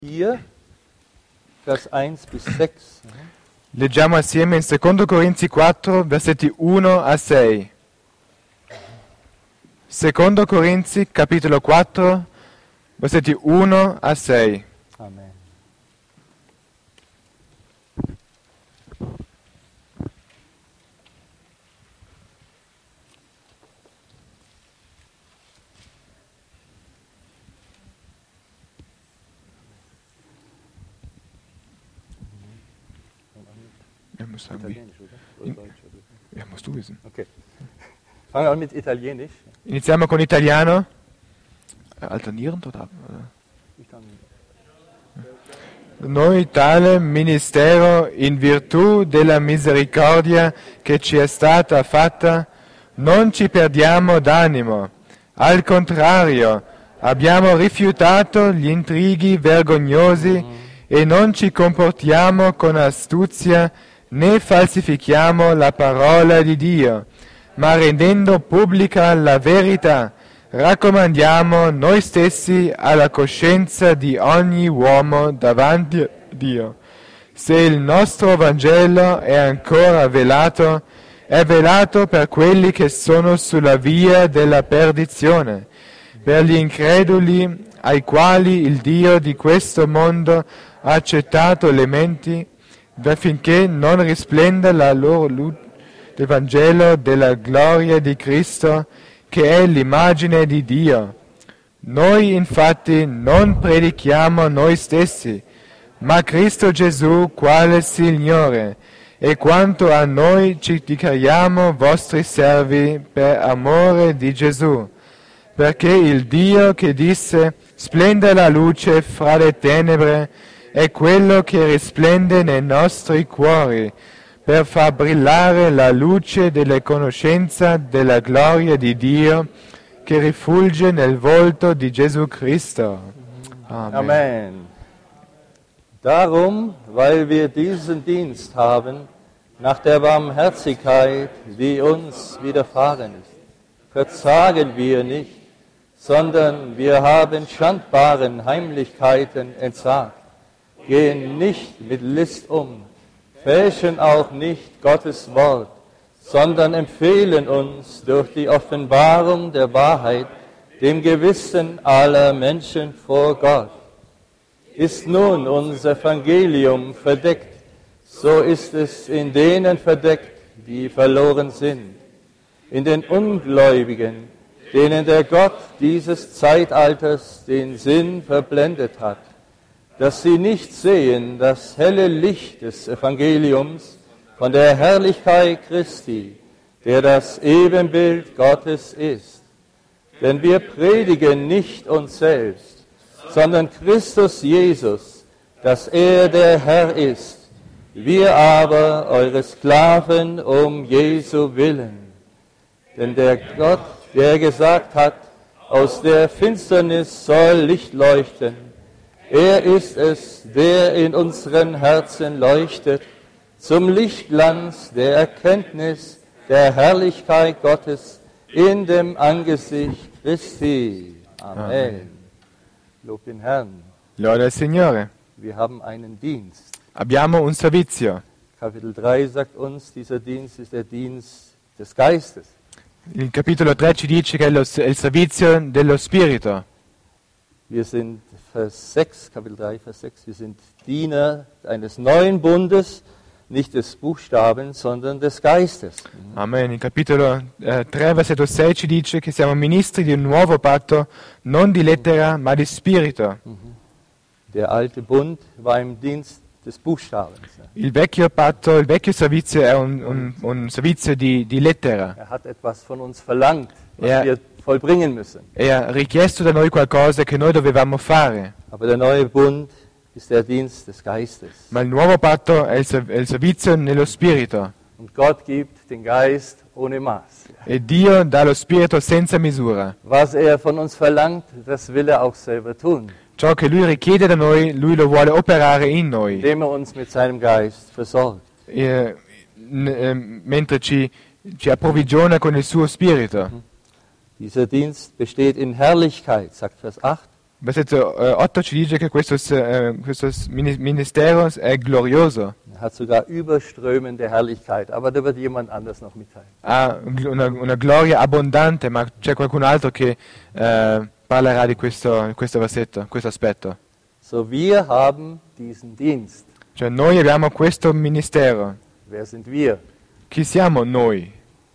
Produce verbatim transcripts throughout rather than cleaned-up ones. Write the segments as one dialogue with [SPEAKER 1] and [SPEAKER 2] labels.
[SPEAKER 1] vier, Vers eins bis sechs.
[SPEAKER 2] Leggiamo assieme in secondo Corinzi quattro, versetti uno a sei. secondo Corinzi, capitolo quattro, versetti uno a sei.
[SPEAKER 1] Amen.
[SPEAKER 2] Ja, muss sagen, wie.
[SPEAKER 1] Italienisch, oder? Oder Deutsch, oder?
[SPEAKER 2] Ja, musst du wissen.
[SPEAKER 1] Okay. Fangen wir an mit Italienisch.
[SPEAKER 2] Iniziamo con italiano. Eh, Alternierend oder? oder?
[SPEAKER 1] Ich kann
[SPEAKER 2] Noi tale ministero, in virtù della misericordia che ci è stata fatta, non ci perdiamo d'animo. Al contrario, abbiamo rifiutato gli intrighi vergognosi e non ci comportiamo con astuzia né falsifichiamo la parola di Dio, ma rendendo pubblica la verità, raccomandiamo noi stessi alla coscienza di ogni uomo davanti a Dio. Se il nostro Vangelo è ancora velato, è velato per quelli che sono sulla via della perdizione, per gli increduli ai quali il Dio di questo mondo ha accettato le menti, affinché non risplenda la loro luce del Vangelo della gloria di Cristo, che è l'immagine di Dio. Noi infatti non predichiamo noi stessi, ma Cristo Gesù quale Signore, e quanto a noi ci dichiariamo vostri servi per amore di Gesù, perché il Dio che disse splenda la luce fra le tenebre è quello che risplende nei nostri cuori, per far brillare la luce della conoscenza della gloria di Dio che rifulge nel volto di Gesù Cristo. Amen.
[SPEAKER 1] Amen. Darum, weil wir diesen Dienst haben, nach der Barmherzigkeit, die uns widerfahren ist, verzagen wir nicht, sondern wir haben schandbaren Heimlichkeiten entsagt, gehen nicht mit List um, fälschen auch nicht Gottes Wort, sondern empfehlen uns durch die Offenbarung der Wahrheit dem Gewissen aller Menschen vor Gott. Ist nun unser Evangelium verdeckt, so ist es in denen verdeckt, die verloren sind, in den Ungläubigen, denen der Gott dieses Zeitalters den Sinn verblendet hat, dass sie nicht sehen das helle Licht des Evangeliums von der Herrlichkeit Christi, der das Ebenbild Gottes ist. Denn wir predigen nicht uns selbst, sondern Christus Jesus, dass er der Herr ist, wir aber eure Sklaven um Jesu willen. Denn der Gott, der gesagt hat, aus der Finsternis soll Licht leuchten, er ist es, der in unseren Herzen leuchtet, zum Lichtglanz der Erkenntnis der Herrlichkeit Gottes in dem Angesicht Christi. Amen.
[SPEAKER 2] Amen.
[SPEAKER 1] Lob den Herrn.
[SPEAKER 2] Lode al Signore.
[SPEAKER 1] Wir haben einen Dienst.
[SPEAKER 2] Abbiamo un servizio.
[SPEAKER 1] Kapitel drei sagt uns, dieser Dienst ist der Dienst des Geistes.
[SPEAKER 2] Il capitolo tre ci dice che è, lo, è il servizio dello Spirito.
[SPEAKER 1] Wir sind Vers sechs, Kapitel drei, Vers sechs, wir sind Diener eines neuen Bundes, nicht des Buchstabens, sondern des Geistes.
[SPEAKER 2] Amen. Il capitolo eh, tre, versetto sei ci dice che siamo ministri di un nuovo patto, non di lettera, ma di spirito.
[SPEAKER 1] Der alte Bund war im Dienst des Buchstabens.
[SPEAKER 2] Il vecchio patto, il vecchio servizio è un, un, un servizio di, di lettera.
[SPEAKER 1] Er hat etwas von uns verlangt, was
[SPEAKER 2] Ja.
[SPEAKER 1] wir vollbringen müssen.
[SPEAKER 2] E ha richiesto da noi qualcosa che noi dovevamo fare.
[SPEAKER 1] Aber der neue Bund ist der Dienst des Geistes.
[SPEAKER 2] Ma il nuovo patto è il, ser- è il servizio nello spirito.
[SPEAKER 1] Und Gott gibt den Geist ohne Maß.
[SPEAKER 2] E Dio dà lo spirito senza misura.
[SPEAKER 1] Was er von uns verlangt, das will er auch selber tun,
[SPEAKER 2] Ciò che Lui richiede da noi, Lui lo vuole operare in noi.
[SPEAKER 1] indem er uns mit seinem Geist versorgt.
[SPEAKER 2] E, n- eh, mentre ci, ci approvvigiona con il suo spirito.
[SPEAKER 1] Dieser Dienst besteht in Herrlichkeit, sagt Vers acht.
[SPEAKER 2] Versetto eh, otto ci dice che questo, s- eh, questo s- mini- ministero è glorioso,
[SPEAKER 1] Er hat sogar überströmende Herrlichkeit, aber da wird jemand anders noch mitteilen.
[SPEAKER 2] ha gl- una, una gloria abbondante, ma c'è qualcun altro che eh, parlerà di questo, questo versetto, questo aspetto.
[SPEAKER 1] So, wir haben diesen Dienst.
[SPEAKER 2] Cioè noi abbiamo questo ministero.
[SPEAKER 1] Wer sind wir?
[SPEAKER 2] Chi siamo noi?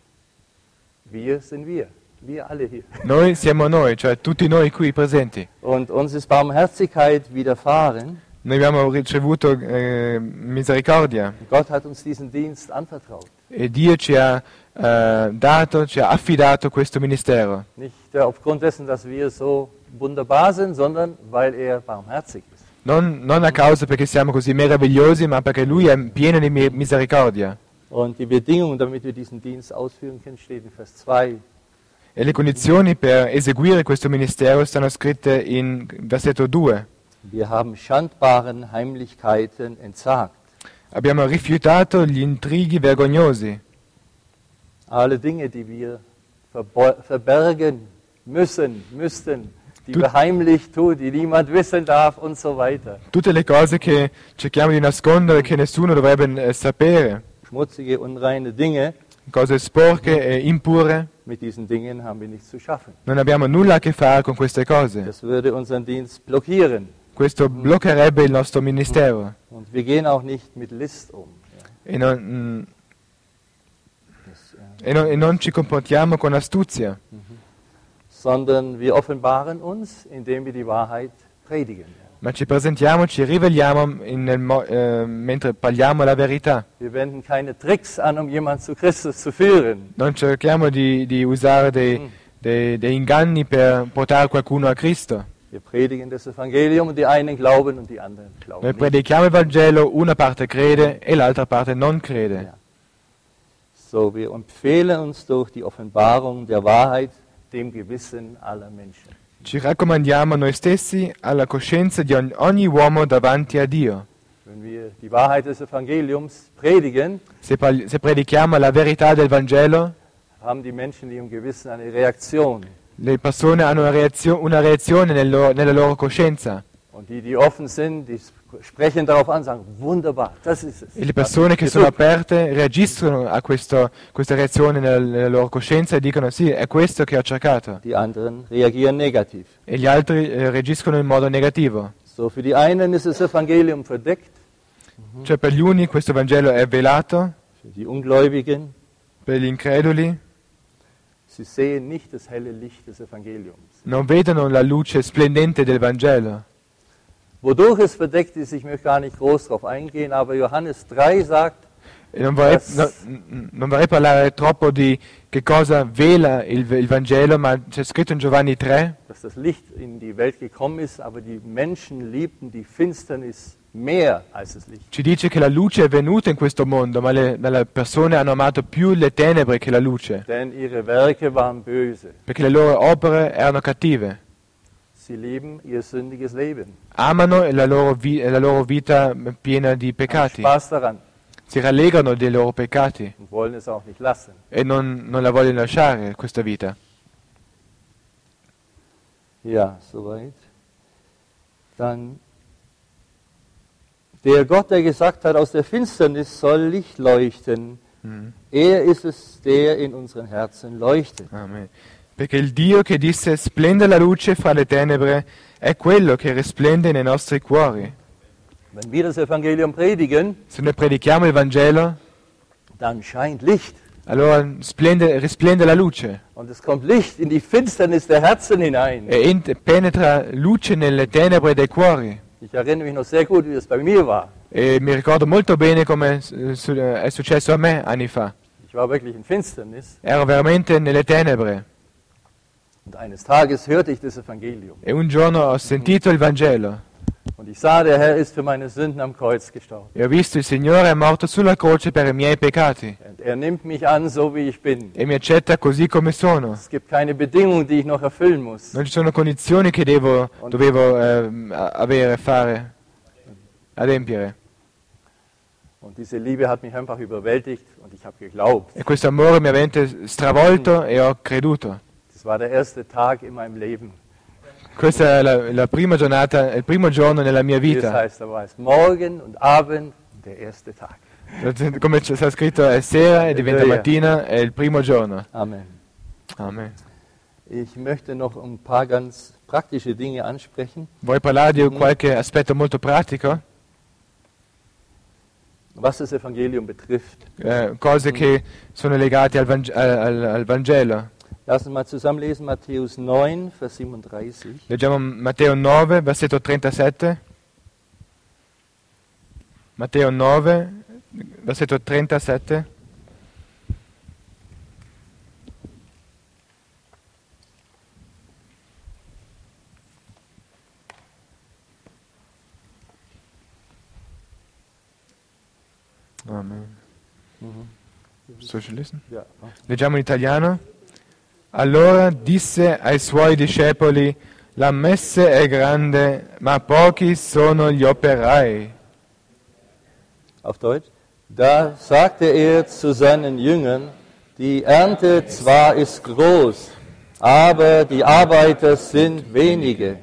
[SPEAKER 1] Wir sind wir. Wir alle hier.
[SPEAKER 2] Noi siamo noi, cioè tutti noi qui presenti.
[SPEAKER 1] Und uns ist Barmherzigkeit widerfahren.
[SPEAKER 2] Noi abbiamo ricevuto eh, misericordia
[SPEAKER 1] Gott hat uns diesen Dienst anvertraut.
[SPEAKER 2] e Dio ci ha eh, dato, ci ha affidato questo ministero.
[SPEAKER 1] Nicht äh, aufgrund dessen, dass wir so wunderbar sind, sondern weil er barmherzig ist.
[SPEAKER 2] Non, non a causa perché siamo così meravigliosi, ma perché Lui è pieno di mi- misericordia.
[SPEAKER 1] Und die Bedingungen, damit wir diesen Dienst ausführen können, steht in Vers zwei.
[SPEAKER 2] E le condizioni per eseguire questo ministero stanno scritte in versetto due.
[SPEAKER 1] Wir haben schandbaren Heimlichkeiten entsagt.
[SPEAKER 2] Abbiamo rifiutato gli intrighi vergognosi,
[SPEAKER 1] Alle Dinge, die wir verbo- verbergen müssen, müssten, die
[SPEAKER 2] Du-
[SPEAKER 1] wir heimlich tun, die niemand wissen darf und so weiter.
[SPEAKER 2] tutte le cose che cerchiamo di nascondere, che nessuno dovrebbe eh, sapere,
[SPEAKER 1] Schmutzige, unreine Dinge,
[SPEAKER 2] cose sporche e impure.
[SPEAKER 1] mit diesen Dingen haben wir nichts zu schaffen.
[SPEAKER 2] Non abbiamo nulla a che fare con queste cose.
[SPEAKER 1] Das würde unseren Dienst blockieren.
[SPEAKER 2] Questo bloccherebbe il nostro ministero
[SPEAKER 1] Und wir gehen auch nicht mit List um. Ja,
[SPEAKER 2] e non, mm,
[SPEAKER 1] das, äh,
[SPEAKER 2] e non- e non ci comportiamo con astuzia,
[SPEAKER 1] sondern wir offenbaren uns, indem wir die Wahrheit predigen. Ja.
[SPEAKER 2] ma ci presentiamo, ci riveliamo in- nel mo- eh, mentre parliamo la verità.
[SPEAKER 1] Wir wenden keine Tricks an, um jemanden zu Christus zu führen.
[SPEAKER 2] Non cerchiamo di, di usare dei, dei- dei inganni per portare qualcuno a Cristo.
[SPEAKER 1] Wir predigen das Evangelium und die einen glauben und die anderen glauben
[SPEAKER 2] Noi
[SPEAKER 1] nicht.
[SPEAKER 2] predichiamo il Vangelo, una parte crede e l'altra parte non crede.
[SPEAKER 1] Ja. So, wir empfehlen uns durch die Offenbarung der Wahrheit dem Gewissen aller Menschen.
[SPEAKER 2] Ci raccomandiamo noi stessi alla coscienza di ogni, ogni uomo davanti a Dio.
[SPEAKER 1] Wenn wir die Wahrheit des Evangeliums predigen,
[SPEAKER 2] Se, pal- se predichiamo la verità del Vangelo,
[SPEAKER 1] haben die Menschen in ihrem Gewissen eine Reaktion.
[SPEAKER 2] le persone hanno una, reazio- una reazione nel loro- nella loro coscienza.
[SPEAKER 1] Und die, die offen sind, die sprechen darauf an, sagen, wunderbar, das ist es.
[SPEAKER 2] E le persone che
[SPEAKER 1] Das
[SPEAKER 2] sono
[SPEAKER 1] ist super.
[SPEAKER 2] aperte reagiscono a questo- questa reazione nella, nella loro coscienza e dicono sì, è questo che ho cercato.
[SPEAKER 1] Die anderen reagieren negativ.
[SPEAKER 2] E gli altri eh, reagiscono in modo negativo.
[SPEAKER 1] So, für die einen ist das Evangelium verdeckt,
[SPEAKER 2] Cioè per gli uni questo Vangelo è velato,
[SPEAKER 1] für die Ungläubigen,
[SPEAKER 2] per gli increduli
[SPEAKER 1] sie sehen nicht das helle Licht des Evangeliums.
[SPEAKER 2] non vedono la luce splendente del Vangelo.
[SPEAKER 1] Wodurch es verdeckt ist, ich möchte gar nicht groß darauf eingehen, aber Johannes drei sagt,
[SPEAKER 2] E non, vorrei,
[SPEAKER 1] Yes.
[SPEAKER 2] no- n- non vorrei parlare troppo di che cosa vela il, il Vangelo, ma c'è scritto in Giovanni tre
[SPEAKER 1] dass das Licht in die Welt gekommen ist, aber die Menschen liebten die Finsternis mehr als das Licht.
[SPEAKER 2] ci dice che la luce è venuta in questo mondo, ma le, ma le persone hanno amato più le tenebre che la luce,
[SPEAKER 1] Denn ihre Werke waren böse.
[SPEAKER 2] perché le loro opere erano cattive.
[SPEAKER 1] Sie lieben ihr sündiges Leben.
[SPEAKER 2] Amano la loro, vi- la loro vita piena di
[SPEAKER 1] Haben
[SPEAKER 2] peccati,
[SPEAKER 1] Spaß daran
[SPEAKER 2] si rallegrano dei loro peccati
[SPEAKER 1] und wollen es auch nicht lassen.
[SPEAKER 2] e non, non la vogliono lasciare questa vita.
[SPEAKER 1] Ja, soweit. Dann der Gott, der gesagt hat, aus der Finsternis soll Licht leuchten.
[SPEAKER 2] Mm.
[SPEAKER 1] Er ist es, der in unseren Herzen leuchtet.
[SPEAKER 2] Amen. Perché il Dio che disse splende la luce fra le tenebre è quello che risplende nei nostri cuori.
[SPEAKER 1] Wenn wir das Evangelium predigen,
[SPEAKER 2] Se noi predichiamo il Vangelo,
[SPEAKER 1] dann scheint Licht.
[SPEAKER 2] allora splende- risplende la luce
[SPEAKER 1] Und es kommt Licht in die Finsternis der Herzen hinein.
[SPEAKER 2] e ent- penetra luce nelle tenebre dei cuori.
[SPEAKER 1] Ich erinnere mich noch sehr gut, wie das bei mir war.
[SPEAKER 2] E mi ricordo molto bene come eh, su- eh, è successo a me anni fa.
[SPEAKER 1] Ich war wirklich in Finsternis.
[SPEAKER 2] Ero veramente nelle tenebre
[SPEAKER 1] Und eines Tages hörte ich das Evangelium.
[SPEAKER 2] e un giorno ho sentito il Vangelo
[SPEAKER 1] Und ich sah, der Herr ist für meine Sünden am Kreuz gestorben.
[SPEAKER 2] e ho visto il Signore è morto sulla croce per i miei peccati
[SPEAKER 1] Und er nimmt mich an, so wie ich bin.
[SPEAKER 2] e mi accetta così come sono.
[SPEAKER 1] Es gibt keine Bedingungen, die ich noch erfüllen muss.
[SPEAKER 2] Non ci sono condizioni che devo, dovevo ehm, a- avere, fare, adempiere.
[SPEAKER 1] Und diese Liebe hat mich einfach überwältigt und ich habe geglaubt.
[SPEAKER 2] E questo amore mi ha veramente stravolto e ho creduto.
[SPEAKER 1] Das war der erste Tag in meinem Leben.
[SPEAKER 2] Questa è la, la prima giornata, il primo giorno nella mia
[SPEAKER 1] Wie es
[SPEAKER 2] vita.
[SPEAKER 1] heißt, da weiß Morgen und Abend der erste Tag.
[SPEAKER 2] Come c'è sta scritto, è sera e diventa
[SPEAKER 1] Alleluia.
[SPEAKER 2] mattina, è il primo giorno.
[SPEAKER 1] Amen.
[SPEAKER 2] Amen.
[SPEAKER 1] Ich möchte noch ein paar ganz praktische Dinge ansprechen,
[SPEAKER 2] Vuoi parlare di qualche aspetto molto pratico?
[SPEAKER 1] was das Evangelium betrifft.
[SPEAKER 2] Eh, cose che sono legate al, Vange- al- al Vangelo.
[SPEAKER 1] Lass uns mal zusammen lesen, Matthäus neun, Vers siebenunddreißig.
[SPEAKER 2] Leggiamo Matteo nove, versetto trentasette. Matteo nove, versetto trentasette. Amen. Sto lesen?
[SPEAKER 1] Ja.
[SPEAKER 2] Leggiamo in italiano. Allora disse ai suoi discepoli, la messe è grande, ma pochi sono gli operai.
[SPEAKER 1] Auf Deutsch. Da sagte er zu seinen Jüngern, die Ernte zwar ist groß, aber die Arbeiter sind wenige.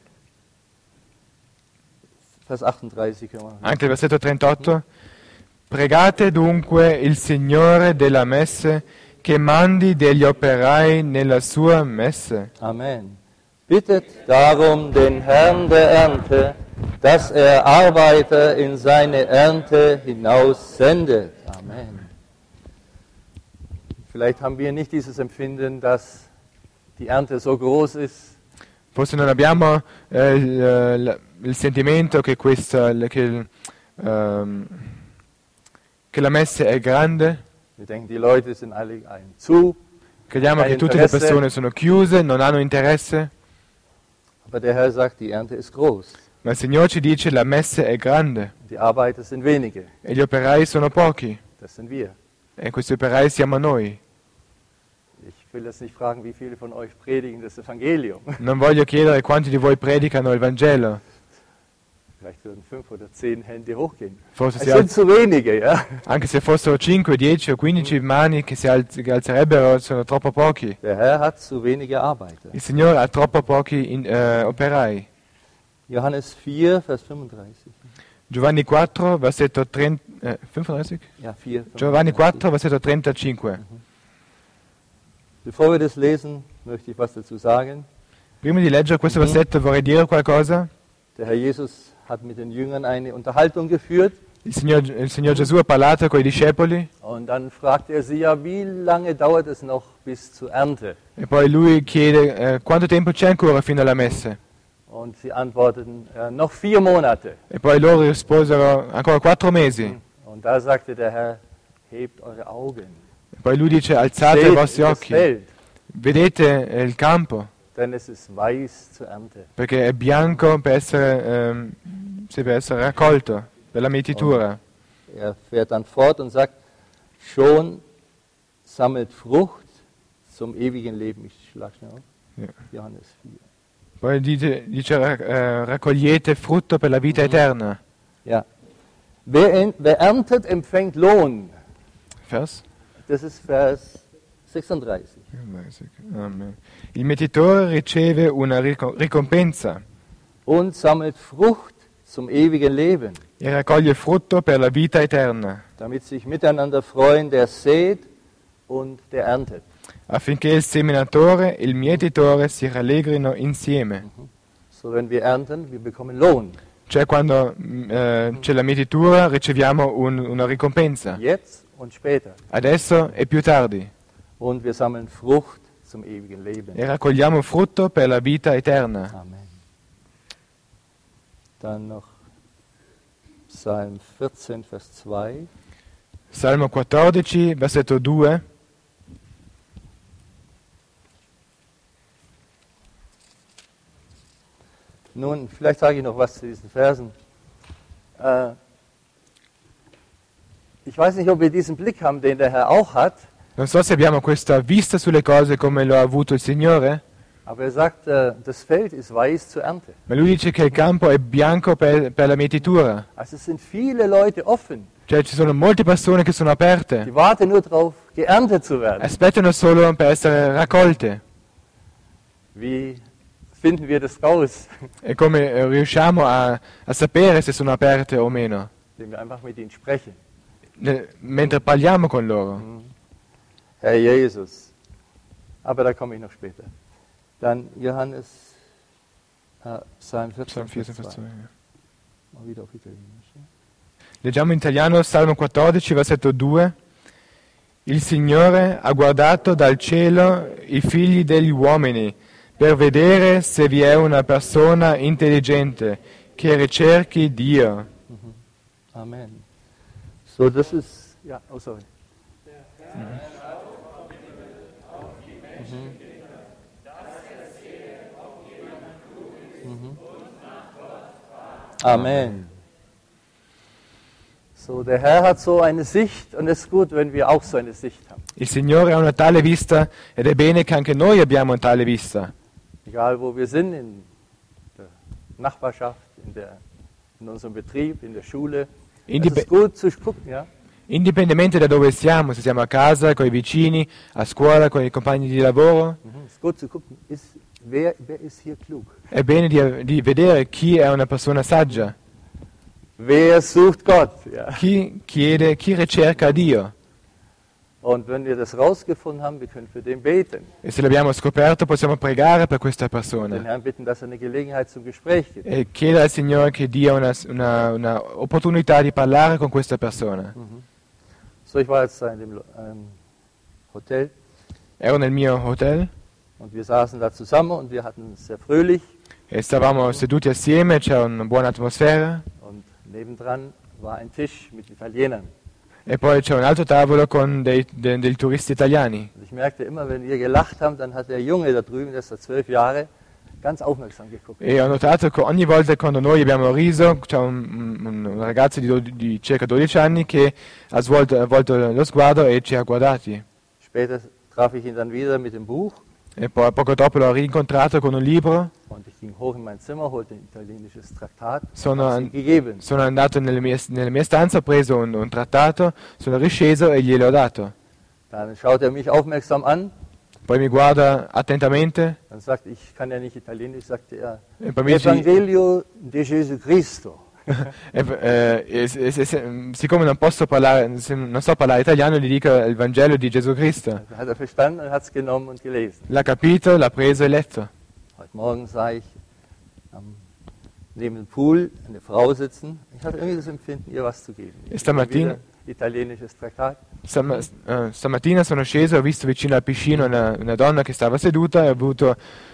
[SPEAKER 1] Vers achtunddreißig. können wir-
[SPEAKER 2] Anche il versetto trentotto. Pregate dunque il Signore della messe che mandi degli operai nella sua messe.
[SPEAKER 1] Amen. Bittet darum den Herrn der Ernte, dass er Arbeiter in seine Ernte hinaussendet. Amen. Vielleicht haben wir nicht dieses Empfinden, dass die Ernte so groß ist,
[SPEAKER 2] Forse non abbiamo eh, il, il- il sentimento che, questa, che, il, ehm, che la messe è grande.
[SPEAKER 1] wir denken, die Leute sind alle ein zu,
[SPEAKER 2] Crediamo
[SPEAKER 1] Hai
[SPEAKER 2] che tutte le
[SPEAKER 1] interesse?
[SPEAKER 2] persone sono chiuse, non hanno interesse.
[SPEAKER 1] aber der Herr sagt, die Ernte ist groß,
[SPEAKER 2] Ma il Signore ci dice la messe è grande
[SPEAKER 1] die Arbeiter sind wenige,
[SPEAKER 2] e gli operai sono pochi.
[SPEAKER 1] das sind wir.
[SPEAKER 2] E questi operai siamo noi.
[SPEAKER 1] Ich will jetzt nicht fragen, wie viele von euch predigen das Evangelium.
[SPEAKER 2] Non voglio chiedere quanti di voi predicano il Vangelo.
[SPEAKER 1] Vielleicht würden fünf oder zehn Hände hochgehen.
[SPEAKER 2] Forse
[SPEAKER 1] Es
[SPEAKER 2] si
[SPEAKER 1] sind
[SPEAKER 2] alz-
[SPEAKER 1] zu wenige, ja.
[SPEAKER 2] anche se fossero cinque, dieci o quindici mani che si alz- che alzerebbero, sono troppo pochi.
[SPEAKER 1] Der Herr hat zu wenige Arbeiter.
[SPEAKER 2] Il Signore ha troppo pochi in- eh, operai.
[SPEAKER 1] Johannes vier, Vers fünfunddreißig.
[SPEAKER 2] Giovanni quattro, versetto trenta, eh, fünfunddreißig?
[SPEAKER 1] Ja, vier.
[SPEAKER 2] Giovanni quattro, versetto trentacinque.
[SPEAKER 1] Bevor wir das lesen, möchte ich was dazu sagen.
[SPEAKER 2] Prima di leggere questo versetto vorrei dire qualcosa.
[SPEAKER 1] Der Herr Jesus hat mit den Jüngern eine Unterhaltung geführt
[SPEAKER 2] Il Signor, il Signor Gesù ha parlato con i discepoli
[SPEAKER 1] und dann fragt er sie ja, wie lange dauert es noch bis zur Ernte?
[SPEAKER 2] e poi lui chiede eh, quanto tempo c'è ancora fino alla messe.
[SPEAKER 1] Und sie antworteten, äh, noch vier Monate.
[SPEAKER 2] E poi loro risposero ancora quattro mesi.
[SPEAKER 1] Und da sagte der Herr, hebt eure Augen.
[SPEAKER 2] E poi lui dice alzate i
[SPEAKER 1] Seht
[SPEAKER 2] vostri
[SPEAKER 1] das
[SPEAKER 2] occhi,
[SPEAKER 1] Feld,
[SPEAKER 2] vedete eh, il campo,
[SPEAKER 1] denn es ist weiß zur Ernte.
[SPEAKER 2] perché è bianco per essere, ehm, sì, per essere raccolto, per la mietitura.
[SPEAKER 1] Er fährt dann fort und sagt, schon sammelt Frucht zum ewigen Leben. Ich schlage schnell auf.
[SPEAKER 2] Ja.
[SPEAKER 1] Johannes vier.
[SPEAKER 2] Poi dice, dice, eh, raccogliete frutto per la vita eterna.
[SPEAKER 1] Ja. Wer, en- wer erntet, empfängt Lohn.
[SPEAKER 2] Vers?
[SPEAKER 1] Das ist Vers sechsunddreißig.
[SPEAKER 2] Amen. Il mietitore riceve una rico- ricompensa
[SPEAKER 1] Und sammelt Frucht zum ewigen Leben,
[SPEAKER 2] e raccoglie frutto per la vita eterna,
[SPEAKER 1] damit sich miteinander freuen, der sät und der erntet.
[SPEAKER 2] affinché il seminatore e il mietitore si rallegrino insieme.
[SPEAKER 1] So, wenn wir ernten, wir bekommen Lohn.
[SPEAKER 2] Cioè quando mm, eh, c'è la mietitura riceviamo un- una ricompensa,
[SPEAKER 1] Jetzt und später.
[SPEAKER 2] adesso e più tardi,
[SPEAKER 1] Und wir sammeln Frucht zum ewigen Leben.
[SPEAKER 2] e raccogliamo frutto per la vita eterna.
[SPEAKER 1] Amen. Dann noch Psalm vierzehn, Vers zwei.
[SPEAKER 2] Salmo quattordici, versetto due.
[SPEAKER 1] Nun, vielleicht sage ich noch was zu diesen Versen. Äh, ich weiß nicht, ob wir diesen Blick haben, den der Herr auch hat,
[SPEAKER 2] Non so se abbiamo questa vista sulle cose come lo ha avuto il Signore,
[SPEAKER 1] aber er sagt, äh, das Feld ist weiß zur Ernte.
[SPEAKER 2] ma lui dice che il campo è bianco per, per la mietitura.
[SPEAKER 1] Also es sind viele Leute offen,
[SPEAKER 2] Cioè ci sono molte persone che sono aperte,
[SPEAKER 1] die warten nur darauf, geerntet zu werden.
[SPEAKER 2] aspettano solo per essere raccolte.
[SPEAKER 1] Wie finden wir das raus?
[SPEAKER 2] E come eh, riusciamo a, a sapere se sono aperte o meno?
[SPEAKER 1] Indem wir einfach mit ihnen sprechen.
[SPEAKER 2] Ne- mentre parliamo con loro.
[SPEAKER 1] Herr Jesus. Aber da komme ich noch später. Dann Johannes, äh, Psalm vierzehn,
[SPEAKER 2] Psalm vierzehn,
[SPEAKER 1] Vers
[SPEAKER 2] Vers
[SPEAKER 1] zwei.
[SPEAKER 2] zwei, ja.
[SPEAKER 1] Mal wieder auf Italienisch. Ja?
[SPEAKER 2] Leggiamo in italiano Salmo quattordici, versetto due. Il Signore ha guardato dal cielo i figli degli uomini per vedere se vi è una persona intelligente che ricerchi Dio.
[SPEAKER 1] Amen. So, das ist, ja, oh sorry. Mhm. Mhm. Amen. So, der Herr hat so eine Sicht und es ist gut, wenn wir auch so eine Sicht haben.
[SPEAKER 2] Il Signore ha una tale vista ed è bene che anche noi abbiamo una tale vista.
[SPEAKER 1] Egal wo wir sind, in der Nachbarschaft, in, der, in unserem Betrieb, in der Schule. Es
[SPEAKER 2] Indip-
[SPEAKER 1] ist gut zu gucken, ja.
[SPEAKER 2] Indipendentemente da dove siamo, se siamo a casa, con i vicini, a scuola, con i compagni di lavoro,
[SPEAKER 1] Mhm. Es ist gut zu gucken, ist, wer, wer ist hier klug?
[SPEAKER 2] è bene di, di vedere chi è una persona saggia,
[SPEAKER 1] Wer sucht Gott? Ja.
[SPEAKER 2] chi chiede, chi ricerca Dio.
[SPEAKER 1] Und wenn wir das rausgefunden haben, wir können für den beten.
[SPEAKER 2] E se l'abbiamo scoperto possiamo pregare per questa
[SPEAKER 1] Den
[SPEAKER 2] persona
[SPEAKER 1] Herrn bitten, dass er eine Gelegenheit zum Gespräch gibt.
[SPEAKER 2] e chiedere al Signore che dia una, una, una opportunità di parlare con questa persona.
[SPEAKER 1] So, ich war jetzt da in dem ähm, Hotel
[SPEAKER 2] Ero nel mio hotel
[SPEAKER 1] und wir saßen da zusammen und wir hatten es sehr fröhlich
[SPEAKER 2] e stavamo seduti assieme, c'era una buona atmosfera
[SPEAKER 1] und nebendran war ein Tisch mit Italienern.
[SPEAKER 2] e poi c'era un altro tavolo con dei, de- dei turisti italiani.
[SPEAKER 1] Und ich merkte immer, wenn wir gelacht haben, dann hat der Junge da drüben, der ist da zwölf Jahre, ganz aufmerksam geguckt.
[SPEAKER 2] E ho notato che ogni volta quando noi abbiamo riso c'è un, un- un ragazzo di, do- di circa dodici anni che ha svolto, ha volto lo sguardo e ci ha guardati.
[SPEAKER 1] Später traf ich ihn dann wieder mit dem Buch
[SPEAKER 2] E poi poco dopo l'ho rincontrato con un libro,
[SPEAKER 1] und ich ging hoch in mein Zimmer, holte ein italienisches Traktat,
[SPEAKER 2] Sono
[SPEAKER 1] hab's
[SPEAKER 2] an-
[SPEAKER 1] ihm gegeben.
[SPEAKER 2] sono andato nelle mie, nelle mie stanze, ho preso un, un trattato, sono risceso e gliel'ho dato.
[SPEAKER 1] Dann schaut er mich aufmerksam an,
[SPEAKER 2] Poi mi guarda attentamente
[SPEAKER 1] dann sagt, ich kann ja nicht Italienisch, sagte er,
[SPEAKER 2] e poi mi dice,
[SPEAKER 1] Evangelio di Gesù Cristo.
[SPEAKER 2] e, eh, e- e- se- se- siccome non posso parlare, se non so parlare italiano, gli dico il Vangelo di Gesù Cristo.
[SPEAKER 1] Dann hat er verstanden und hat es genommen und gelesen.
[SPEAKER 2] L'ha capito, l'ha preso e letto.
[SPEAKER 1] Heute Morgen sah ich am, neben dem Pool eine Frau sitzen. Ich hatte irgendwie das Empfinden, ihr was zu geben.
[SPEAKER 2] Ist der Martin-
[SPEAKER 1] Wieder italienisches Traktat.
[SPEAKER 2] Stam- eh, stamattina sono sceso e ho visto vicino al piscino una, una donna che stava seduta e ho avuto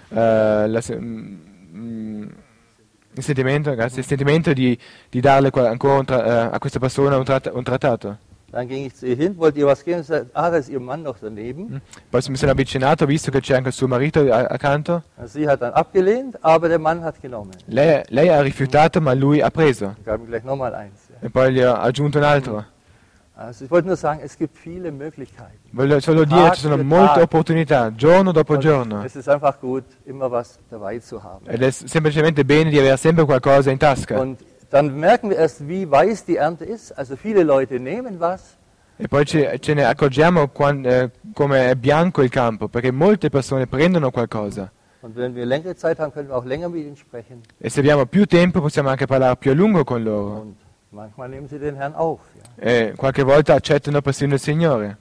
[SPEAKER 2] eh, la se- mm, mm, il sentimento, grazie, il sentimento di, di darle qua- ancora un tra- eh, a questa persona un, tratta- un trattato.
[SPEAKER 1] Dann ging ich zu ihr hin, wollte ihr was geben. Sie sagte, ah, da ist ihr Mann noch daneben.
[SPEAKER 2] Poi mi sono avvicinato, ho visto che c'è anche il suo marito a- accanto.
[SPEAKER 1] Also sie hat dann abgelehnt, aber der Mann hat genommen.
[SPEAKER 2] Lei, lei ha rifiutato, ma lui ha preso.
[SPEAKER 1] Ich gab ihm gleich nochmal eins. Ja.
[SPEAKER 2] E poi gli ho aggiunto un altro.
[SPEAKER 1] Also ich wollte nur sagen, es gibt viele Möglichkeiten.
[SPEAKER 2] Voglio solo dire, ci sono
[SPEAKER 1] Tag für
[SPEAKER 2] molte
[SPEAKER 1] Tag.
[SPEAKER 2] opportunità, giorno dopo
[SPEAKER 1] Und
[SPEAKER 2] giorno.
[SPEAKER 1] es ist einfach gut, immer was dabei zu haben.
[SPEAKER 2] Ed è semplicemente bene di avere sempre qualcosa in tasca.
[SPEAKER 1] Und dann merken wir erst, wie weiß die Ernte ist. Also viele Leute nehmen was,
[SPEAKER 2] E poi ci- ce ne accorgiamo quan- eh, come è bianco il campo, perché molte persone prendono qualcosa.
[SPEAKER 1] und wenn wir längere Zeit haben, können wir auch länger mit ihnen sprechen.
[SPEAKER 2] E se abbiamo più tempo possiamo anche parlare più a lungo con loro.
[SPEAKER 1] Und manchmal nehmen sie den Herrn auf. Ja.
[SPEAKER 2] E qualche volta accettano persino il Signore.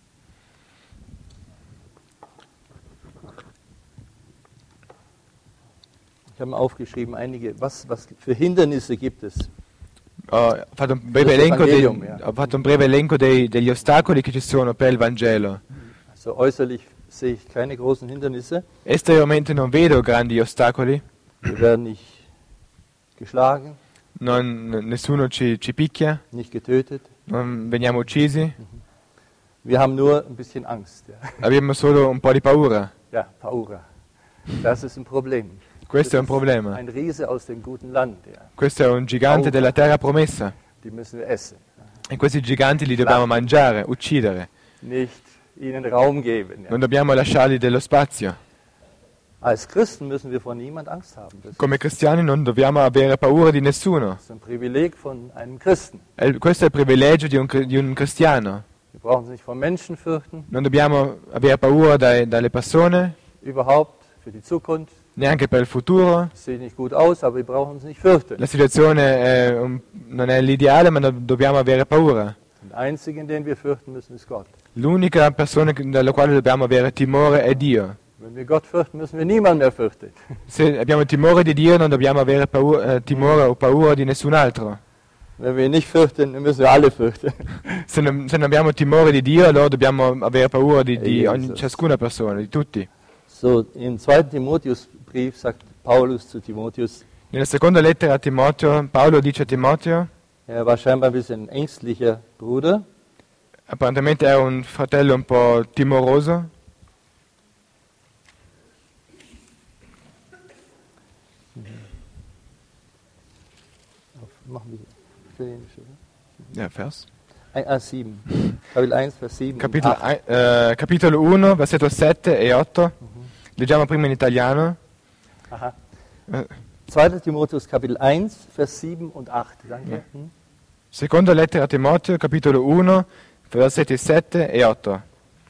[SPEAKER 1] Ich habe mir aufgeschrieben, einige, was, was für Hindernisse gibt es.
[SPEAKER 2] Ho fatto un breve
[SPEAKER 1] Questo
[SPEAKER 2] elenco, dei,
[SPEAKER 1] Evangelium, ja.
[SPEAKER 2] ho fatto un breve elenco dei- degli ostacoli che ci sono per il Vangelo.
[SPEAKER 1] Also äußerlich sehe ich keine großen Hindernisse.
[SPEAKER 2] Esteriormente non vedo grandi ostacoli,
[SPEAKER 1] Wir werden nicht geschlagen,
[SPEAKER 2] non- nessuno ci, ci picchia,
[SPEAKER 1] nicht getötet.
[SPEAKER 2] non veniamo uccisi,
[SPEAKER 1] Wir haben nur ein bisschen Angst. Ja,
[SPEAKER 2] abbiamo solo un po' di paura.
[SPEAKER 1] ja Paura. Das ist ein Problem.
[SPEAKER 2] Questo è un
[SPEAKER 1] Das ist
[SPEAKER 2] problema.
[SPEAKER 1] ein Riese aus dem guten Land. Ja.
[SPEAKER 2] Questo è un gigante della terra promessa.
[SPEAKER 1] Die müssen wir essen.
[SPEAKER 2] E questi giganti li dobbiamo mangiare, uccidere.
[SPEAKER 1] Nicht ihnen Raum geben. Ja.
[SPEAKER 2] Non dobbiamo lasciargli dello spazio.
[SPEAKER 1] Als Christen müssen wir vor niemand Angst haben. Das
[SPEAKER 2] Come cristiani non dobbiamo avere paura di nessuno.
[SPEAKER 1] ist ein Privileg von einem Christen.
[SPEAKER 2] È il- questo è il privilegio di un, cri- di un cristiano.
[SPEAKER 1] Wir brauchen uns nicht vor Menschen fürchten.
[SPEAKER 2] Non dobbiamo avere paura dai- dalle persone,
[SPEAKER 1] Überhaupt für die Zukunft.
[SPEAKER 2] neanche per il futuro.
[SPEAKER 1] Es sieht nicht gut aus, aber wir brauchen uns nicht fürchten.
[SPEAKER 2] La situazione è un- non è l'ideale, ma no- dobbiamo avere paura.
[SPEAKER 1] Den einzigen, den wir fürchten müssen, ist Gott.
[SPEAKER 2] L'unica persona che- dalla quale dobbiamo avere timore è Dio.
[SPEAKER 1] Wenn wir Gott fürchten, müssen wir niemand mehr fürchten.
[SPEAKER 2] Se abbiamo timore di Dio non dobbiamo avere paura, eh, timore o paura di nessun altro.
[SPEAKER 1] Wenn wir ihn nicht fürchten, dann müssen wir alle fürchten.
[SPEAKER 2] Se non, se non abbiamo timore di Dio, allora dobbiamo avere paura di, di ogni-
[SPEAKER 1] Jesus.
[SPEAKER 2] ciascuna persona, di tutti.
[SPEAKER 1] So, im zweiten Timotheusbrief sagt Paulus zu Timotheus,
[SPEAKER 2] Nella seconda lettera a Timoteo, Paolo dice a Timoteo,
[SPEAKER 1] er war scheinbar ein bisschen ein ängstlicher Bruder,
[SPEAKER 2] apparentemente è un fratello un po' timoroso,
[SPEAKER 1] machen wir Italienisch, oder?
[SPEAKER 2] ja, Vers.
[SPEAKER 1] Ein- Ah, sieben. Kapitel eins, Vers sieben. und
[SPEAKER 2] Capitolo,
[SPEAKER 1] acht.
[SPEAKER 2] eh, capitolo uno, versetto sette e otto. Leggiamo prima in italiano.
[SPEAKER 1] Aha.
[SPEAKER 2] Eh,
[SPEAKER 1] zweiter Timotheus, Kapitel eins, Vers sieben und acht. Danke. Hm?
[SPEAKER 2] Seconda lettera a Timoteo, capitolo uno, versetti sette e otto.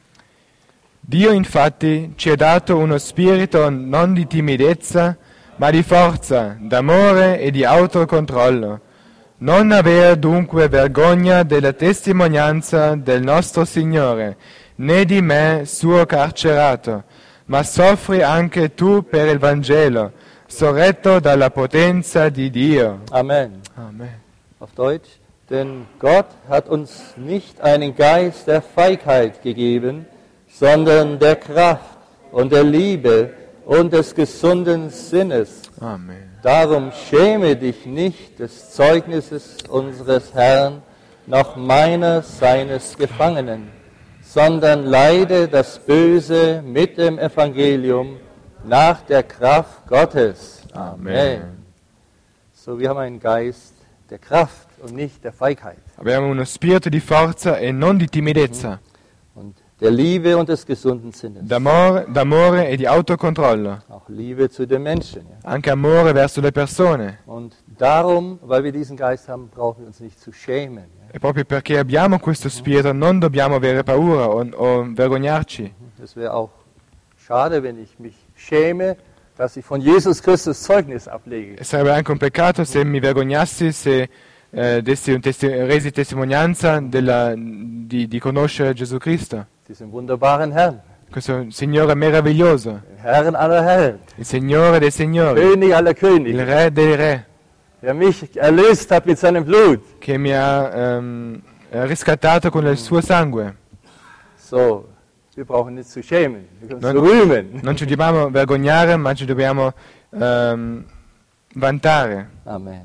[SPEAKER 2] Dio infatti ci ha dato uno spirito non di timidezza, ma di forza, d'amore e di autocontrollo. Non avere dunque vergogna della testimonianza del nostro Signore, né di me, suo carcerato, ma soffri anche tu per il Vangelo, sorretto dalla potenza di Dio.
[SPEAKER 1] Amen.
[SPEAKER 2] Amen.
[SPEAKER 1] Auf Deutsch. Denn Gott hat uns nicht einen Geist der Feigheit gegeben, sondern der Kraft und der Liebe und des gesunden Sinnes.
[SPEAKER 2] Amen.
[SPEAKER 1] Darum schäme dich nicht des Zeugnisses unseres Herrn, noch meiner seines Gefangenen, sondern leide das Böse mit dem Evangelium nach der Kraft Gottes. Amen. So, wir haben einen Geist der Kraft und nicht der Feigheit.
[SPEAKER 2] Abbiamo uno spirito di forza e non di timidezza,
[SPEAKER 1] Und der Liebe und des gesunden Sinnes.
[SPEAKER 2] d'amore, d'amore e di autocontrollo,
[SPEAKER 1] Auch Liebe zu den Menschen. Ja.
[SPEAKER 2] anche amore verso le persone.
[SPEAKER 1] Und darum, weil wir diesen Geist haben, brauchen wir uns nicht zu schämen. Ja.
[SPEAKER 2] E proprio perché abbiamo questo spirito non dobbiamo avere paura o, o vergognarci.
[SPEAKER 1] Es wäre auch schade, wenn ich mich schäme, dass ich von Jesus Christus Zeugnis ablege.
[SPEAKER 2] E sarebbe anche un peccato se mi vergognassi se eh, dessi un testi- resi testimonianza della- di, di conoscere Gesù Cristo,
[SPEAKER 1] Diesen wunderbaren Herrn,
[SPEAKER 2] questo Signore meraviglioso,
[SPEAKER 1] den Herrn aller Herren,
[SPEAKER 2] il Signore dei Signori,
[SPEAKER 1] König aller
[SPEAKER 2] il
[SPEAKER 1] Könige,
[SPEAKER 2] Re dei Re,
[SPEAKER 1] der mich erlöst hat mit seinem Blut.
[SPEAKER 2] che mi ha ehm, riscattato con il suo sangue.
[SPEAKER 1] So, wir brauchen nicht zu schämen, wir können uns
[SPEAKER 2] Nein.
[SPEAKER 1] rühmen.
[SPEAKER 2] Non ci dobbiamo vergognare, ma ci dobbiamo ehm, vantare.
[SPEAKER 1] Amen.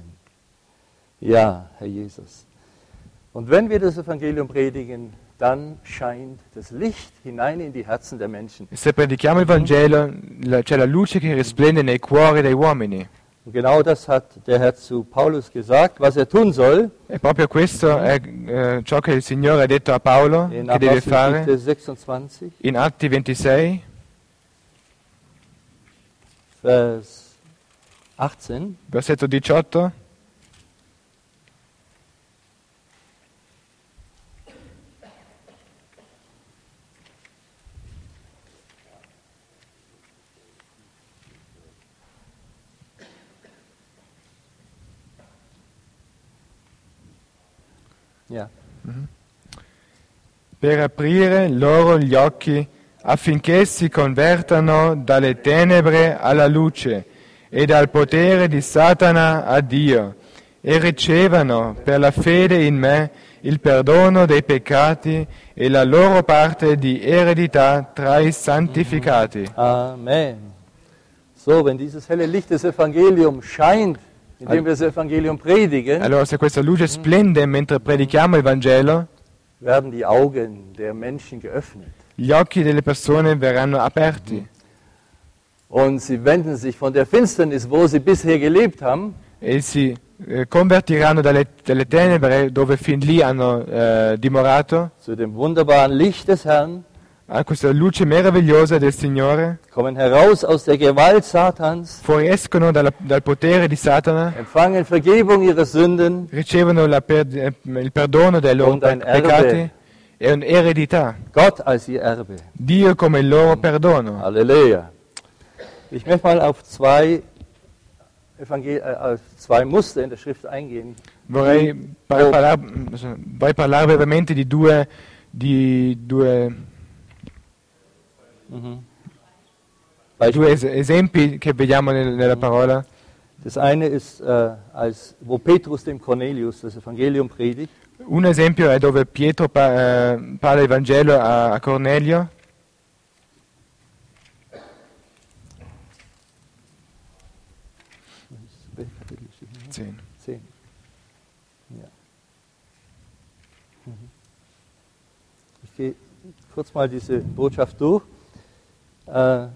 [SPEAKER 1] Ja, Herr Jesus. Und wenn wir das Evangelium predigen, dann scheint das Licht hinein in die Herzen der Menschen.
[SPEAKER 2] E se predichiamo il Vangelo, la- c'è la luce che risplende nei cuori dei uomini.
[SPEAKER 1] Und genau das hat der Herr zu Paulus gesagt, was er tun soll.
[SPEAKER 2] E proprio questo è eh, ciò che il Signore ha detto a Paolo
[SPEAKER 1] In
[SPEAKER 2] che deve fare
[SPEAKER 1] Apostelgeschichte sechsundzwanzig,
[SPEAKER 2] in Atti ventisei,
[SPEAKER 1] Vers achtzehn.
[SPEAKER 2] versetto diciotto.
[SPEAKER 1] Ja.
[SPEAKER 2] Per aprire loro gli occhi affinché si convertano dalle tenebre alla luce e dal potere di Satana a Dio e ricevano per la fede in me il perdono dei peccati e la loro parte di eredità tra i santificati.
[SPEAKER 1] Amen. So, wenn dieses helle Licht des Evangeliums scheint, indem wir das Evangelium predigen,
[SPEAKER 2] Allora se questa luce splende mentre predichiamo il Vangelo,
[SPEAKER 1] werden die Augen der Menschen geöffnet.
[SPEAKER 2] gli occhi delle persone verranno aperti
[SPEAKER 1] Und sie wenden sich von der Finsternis, wo sie bisher gelebt haben,
[SPEAKER 2] e si eh, convertiranno dalle, dalle tenebre dove fin lì hanno eh, dimorato
[SPEAKER 1] zu dem wunderbaren Licht des Herrn,
[SPEAKER 2] a questa luce meravigliosa del Signore,
[SPEAKER 1] kommen heraus aus der Gewalt Satans,
[SPEAKER 2] fuoriescono dalla- dal potere di Satana,
[SPEAKER 1] empfangen Vergebung ihrer Sünden
[SPEAKER 2] ricevono la per- eh, il perdono dei loro
[SPEAKER 1] Und ein
[SPEAKER 2] pe- peccati e un'eredità.
[SPEAKER 1] Gott als ihr Erbe.
[SPEAKER 2] Dio come il loro perdono.
[SPEAKER 1] Halleluja. Ich möchte mal auf zwei, Evangel äh, auf zwei Muster in der Schrift eingehen.
[SPEAKER 2] Vorrei, par- parlar- vorrei parlare brevemente di due, di due,
[SPEAKER 1] Mhm.
[SPEAKER 2] due es- esempi che vediamo nel- nella parola.
[SPEAKER 1] Das eine ist, äh, als, wo Petrus dem Cornelius das Evangelium predigt.
[SPEAKER 2] Un esempio è dove Pietro pa- eh, parla il Vangelo a, a Cornelio. Sì.
[SPEAKER 1] zehn. Ja. Mhm. Ich gehe kurz mal diese Botschaft durch. Äh,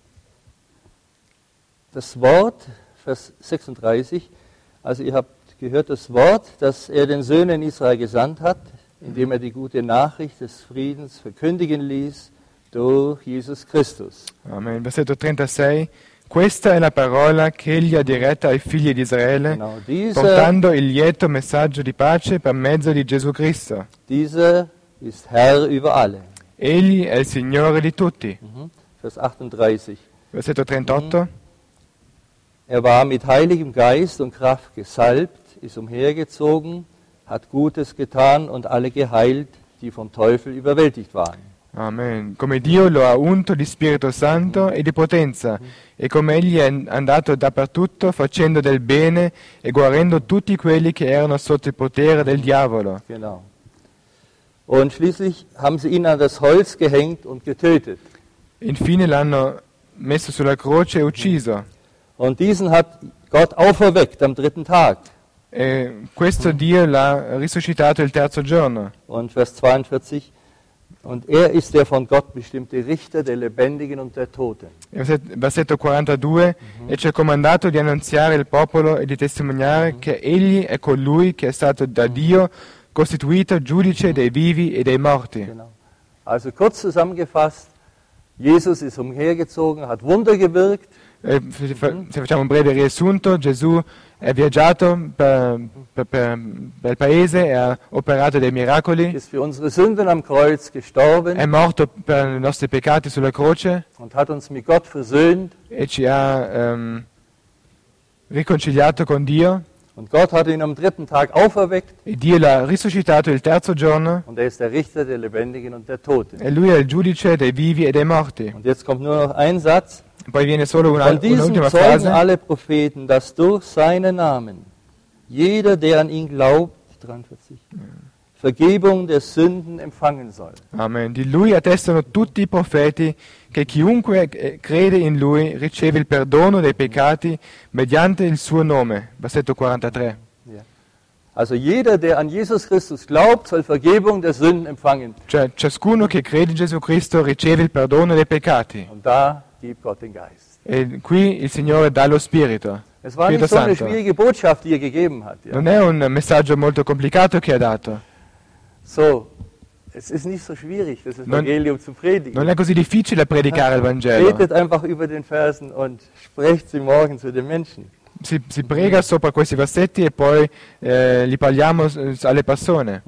[SPEAKER 1] Das Wort, Vers sechsunddreißig, also ihr habt gehört das Wort, das er den Söhnen Israel gesandt hat, indem er die gute Nachricht des Friedens verkündigen ließ durch Jesus Christus.
[SPEAKER 2] Amen. Versetto trentasei. Questa è la parola che egli ha diretta ai figli di Israele,
[SPEAKER 1] Genau, dieser,
[SPEAKER 2] portando il lieto messaggio di pace per mezzo di Gesù Cristo.
[SPEAKER 1] dieser ist Herr über alle.
[SPEAKER 2] Egli è il Signore di tutti.
[SPEAKER 1] Mhm. Vers achtunddreißig.
[SPEAKER 2] Versetto trentotto.
[SPEAKER 1] Er war mit heiligem Geist und Kraft gesalbt, ist umhergezogen, hat Gutes getan und alle geheilt, die vom Teufel überwältigt waren.
[SPEAKER 2] Amen. Come Dio lo ha unto di Spirito Santo e di potenza, e come egli è andato dappertutto facendo del bene e guarendo tutti quelli che erano sotto il potere del diavolo.
[SPEAKER 1] Genau. Und schließlich haben sie ihn an das Holz gehängt und getötet.
[SPEAKER 2] Infine l'hanno messo sulla croce e ucciso.
[SPEAKER 1] Und diesen hat Gott auferweckt am dritten Tag.
[SPEAKER 2] E questo Dio l'ha risuscitato il terzo giorno.
[SPEAKER 1] Und Vers zweiundvierzig. Und er ist der von Gott bestimmte Richter der Lebendigen und der Toten.
[SPEAKER 2] E verset- Versetto quarantadue. E ci è comandato di annunziare il popolo e di testimoniare che egli è colui che è stato da Dio costituito giudice dei vivi e dei morti.
[SPEAKER 1] Genau. Also kurz zusammengefasst, Jesus ist umhergezogen, hat Wunder gewirkt,
[SPEAKER 2] Eh, se fa- se facciamo un breve riassunto, Gesù è viaggiato per, per- per- per il paese e ha operato dei miracoli,
[SPEAKER 1] ist für unsere Sünden am Kreuz gestorben
[SPEAKER 2] è morto per i nostri peccati sulla croce
[SPEAKER 1] und hat uns mit Gott versöhnt.
[SPEAKER 2] e ci ha ehm, riconciliato con Dio.
[SPEAKER 1] Und Gott hat ihn am dritten Tag auferweckt
[SPEAKER 2] E Dio l'ha risuscitato il terzo giorno
[SPEAKER 1] und er ist der Richter der Lebendigen und der Toten.
[SPEAKER 2] e lui è il giudice dei vivi e dei morti.
[SPEAKER 1] Und jetzt kommt nur noch ein Satz.
[SPEAKER 2] Poi viene solo una,
[SPEAKER 1] Von diesem
[SPEAKER 2] un'ultima
[SPEAKER 1] zeugen
[SPEAKER 2] frase.
[SPEAKER 1] alle Propheten, dass durch seinen Namen jeder, der an ihn glaubt, dreiundvierzig, Vergebung der Sünden empfangen soll.
[SPEAKER 2] Amen. Di lui attestano tutti i profeti che chiunque eh, crede in lui riceve il perdono dei peccati mediante il suo nome. Versetto quarantatré.
[SPEAKER 1] Ja. Also jeder, der an Jesus Christus glaubt, soll Vergebung der Sünden empfangen.
[SPEAKER 2] Cioè, ciascuno che crede in Gesù Cristo riceve il perdono dei peccati.
[SPEAKER 1] Und da gibt Gott den Geist.
[SPEAKER 2] E qui il Signore dà lo Spirito.
[SPEAKER 1] Es war
[SPEAKER 2] Spirito
[SPEAKER 1] nicht so eine
[SPEAKER 2] Santo.
[SPEAKER 1] schwierige Botschaft, die er gegeben hat. Ja.
[SPEAKER 2] Non è un messaggio molto complicato che ha dato.
[SPEAKER 1] So, es ist nicht so schwierig, das Evangelium zu predigen.
[SPEAKER 2] Non è così difficile predicare il Vangelo.
[SPEAKER 1] Betet einfach über den Versen und sprecht sie morgen zu den Menschen.
[SPEAKER 2] Si, si prega sopra questi versetti e poi eh, li parliamo eh, alle persone.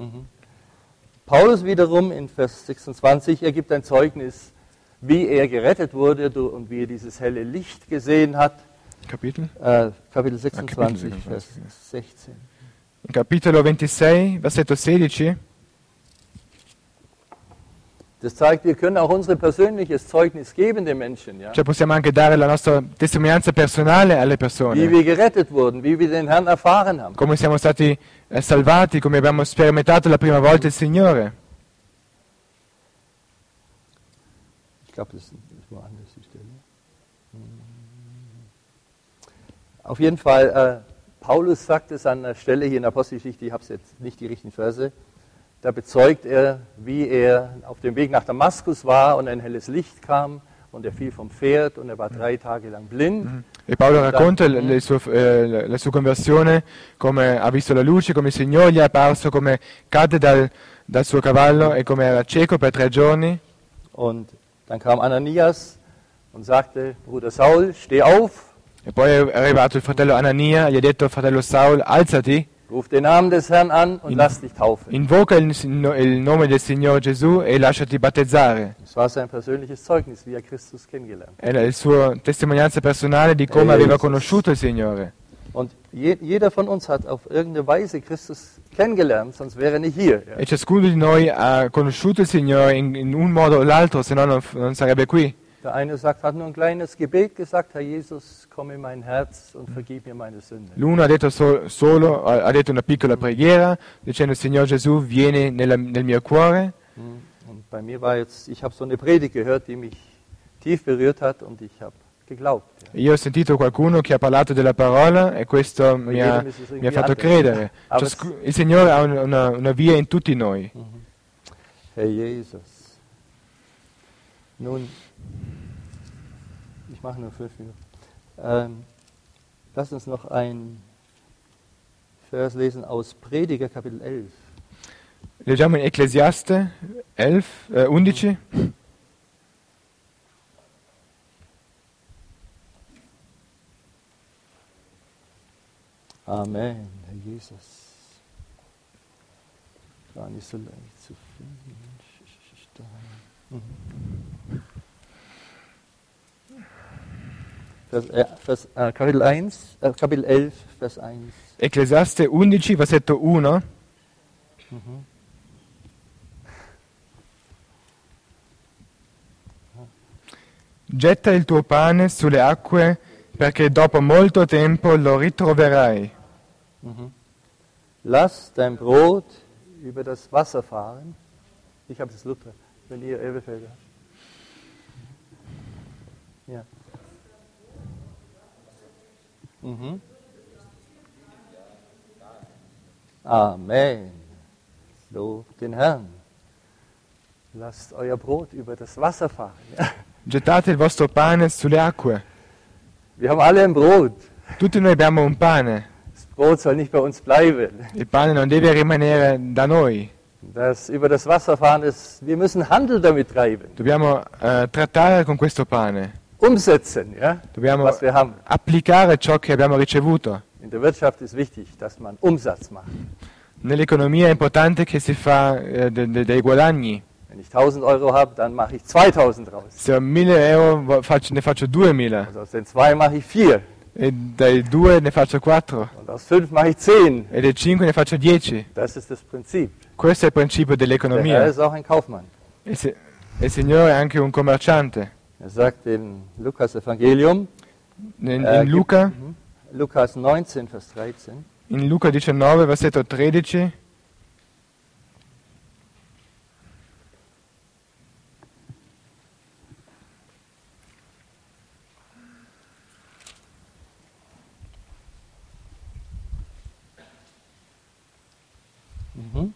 [SPEAKER 1] Paulus wiederum in Vers sechsundzwanzig, er gibt ein Zeugnis, wie er gerettet wurde du- und wie er dieses helle Licht gesehen hat.
[SPEAKER 2] Kapitel?
[SPEAKER 1] Äh, Kapitel sechsundzwanzig,
[SPEAKER 2] sechsundzwanzig,
[SPEAKER 1] Vers
[SPEAKER 2] ja.
[SPEAKER 1] sechzehn.
[SPEAKER 2] In capitolo ventisei, versetto sedici.
[SPEAKER 1] Das zeigt, wir können auch unser persönliches Zeugnis geben den Menschen, ja?
[SPEAKER 2] Cioè possiamo anche dare la nostra testimonianza personale alle
[SPEAKER 1] Wie
[SPEAKER 2] persone.
[SPEAKER 1] wir gerettet wurden, wie wir den Herrn erfahren haben.
[SPEAKER 2] Come siamo stati eh, salvati, come abbiamo sperimentato la prima volta il Signore.
[SPEAKER 1] Ich glaube, das ist woanders die Stelle. Auf jeden Fall, äh, Paulus sagt es an der Stelle hier in der Apostelgeschichte, ich habe jetzt nicht die richtigen Verse, da bezeugt er, wie er auf dem Weg nach Damaskus war und ein helles Licht kam und er fiel vom Pferd und er war drei Tage lang blind.
[SPEAKER 2] E Paolo racconta le- le sue- eh, la sua conversione, come ha visto la luce, come il Signore gli è apparso, come cadde dal, dal suo cavallo e come era cieco per tre giorni.
[SPEAKER 1] Und dann kam Ananias und sagte, Bruder Saul, steh auf.
[SPEAKER 2] E poi è arrivato il fratello Anania, gli ha detto: fratello Saul, alzati.
[SPEAKER 1] Ruf den Namen des Herrn an und
[SPEAKER 2] In-
[SPEAKER 1] lass dich taufen.
[SPEAKER 2] Invoca il, il nome del Signore Gesù e lasciati battezzare.
[SPEAKER 1] Das war sein persönliches Zeugnis, wie er Christus kennengelernt hat.
[SPEAKER 2] È il suo testimonianza personale di come
[SPEAKER 1] Eh,
[SPEAKER 2] aveva
[SPEAKER 1] Jesus.
[SPEAKER 2] conosciuto il Signore.
[SPEAKER 1] Und je, jeder von uns hat auf irgendeine Weise Christus kennengelernt, sonst wäre er nicht hier. Ja.
[SPEAKER 2] E ciascuno di noi ha conosciuto il Signore in, in un modo o l'altro, se no non, non sarebbe qui.
[SPEAKER 1] Der eine sagt, hat nur ein kleines Gebet gesagt, Herr Jesus, komm in mein Herz und vergib mir meine Sünde.
[SPEAKER 2] L'uno ha detto so- solo, ha ha detto una piccola preghiera, dicendo Signore Gesù, vieni nella- nel mio cuore.
[SPEAKER 1] Hm. Und bei mir war jetzt, ich habe so eine Predigt gehört, die mich tief berührt hat und ich habe geglaubt. Ja.
[SPEAKER 2] Io ho sentito qualcuno che ha parlato della parola e questo mi ha, mi ha fatto credere. Ciascu- il Signore ha un- una, una via in tutti noi.
[SPEAKER 1] Herr Jesus. Nun, ich mache nur fünf Minuten. Ähm, lass uns noch ein Vers lesen aus Prediger Kapitel elf.
[SPEAKER 2] Leggiamo in Ecclesiaste elf, eh, undici.
[SPEAKER 1] Amen, Herr Jesus. Gar nicht so leicht zu finden. Mhm. Vers, äh, Vers, äh, Kapitel eins, äh, Kapitel elf, Vers eins.
[SPEAKER 2] Ecclesiaste undici, versetto uno.
[SPEAKER 1] Mhm.
[SPEAKER 2] Getta il tuo pane sulle acque, perché dopo molto tempo lo ritroverai.
[SPEAKER 1] Mhm. Lass dein Brot über das Wasser fahren. Ich habe das Luther, wenn ihr Elbefelder habt. Ja. Mhm. Amen. Lob den Herrn. Lasst euer Brot über das Wasser fahren. Ja.
[SPEAKER 2] Gettate il vostro pane sulle acque.
[SPEAKER 1] Wir haben alle ein Brot.
[SPEAKER 2] Tutti noi abbiamo un pane.
[SPEAKER 1] Das Brot soll nicht bei uns bleiben.
[SPEAKER 2] Il pane non deve rimanere da noi.
[SPEAKER 1] Das über das Wasser fahren ist, wir müssen Handel damit treiben.
[SPEAKER 2] Dobbiamo eh, trattare con questo pane.
[SPEAKER 1] Umsetzen, ja,
[SPEAKER 2] Dobbiamo
[SPEAKER 1] was wir haben.
[SPEAKER 2] applicare ciò che abbiamo ricevuto.
[SPEAKER 1] In der Wirtschaft ist wichtig, dass man Umsatz macht.
[SPEAKER 2] Nell'economia è importante che si fa eh, de- de- dei guadagni.
[SPEAKER 1] Wenn ich tausend Euro habe, dann mache ich zweitausend raus.
[SPEAKER 2] Se ho mille euro vo- faccio- ne faccio duemila
[SPEAKER 1] Also aus den zwei mache ich vier.
[SPEAKER 2] e dai due ne faccio quattro
[SPEAKER 1] Und aus fünf mache ich zehn.
[SPEAKER 2] e dai cinque ne faccio dieci.
[SPEAKER 1] Das ist das Prinzip.
[SPEAKER 2] Questo è il principio
[SPEAKER 1] Der Herr
[SPEAKER 2] dell'economia.
[SPEAKER 1] ist auch ein Kaufmann.
[SPEAKER 2] Il, si- il Signore è anche un commerciante.
[SPEAKER 1] Er sagt im Lukas Evangelium,
[SPEAKER 2] In,
[SPEAKER 1] äh,
[SPEAKER 2] in
[SPEAKER 1] gibt-
[SPEAKER 2] Luca,
[SPEAKER 1] Mhm. Lukas neunzehn, Vers dreizehn.
[SPEAKER 2] in Luca diciannove, versetto tredici,
[SPEAKER 1] Mhm.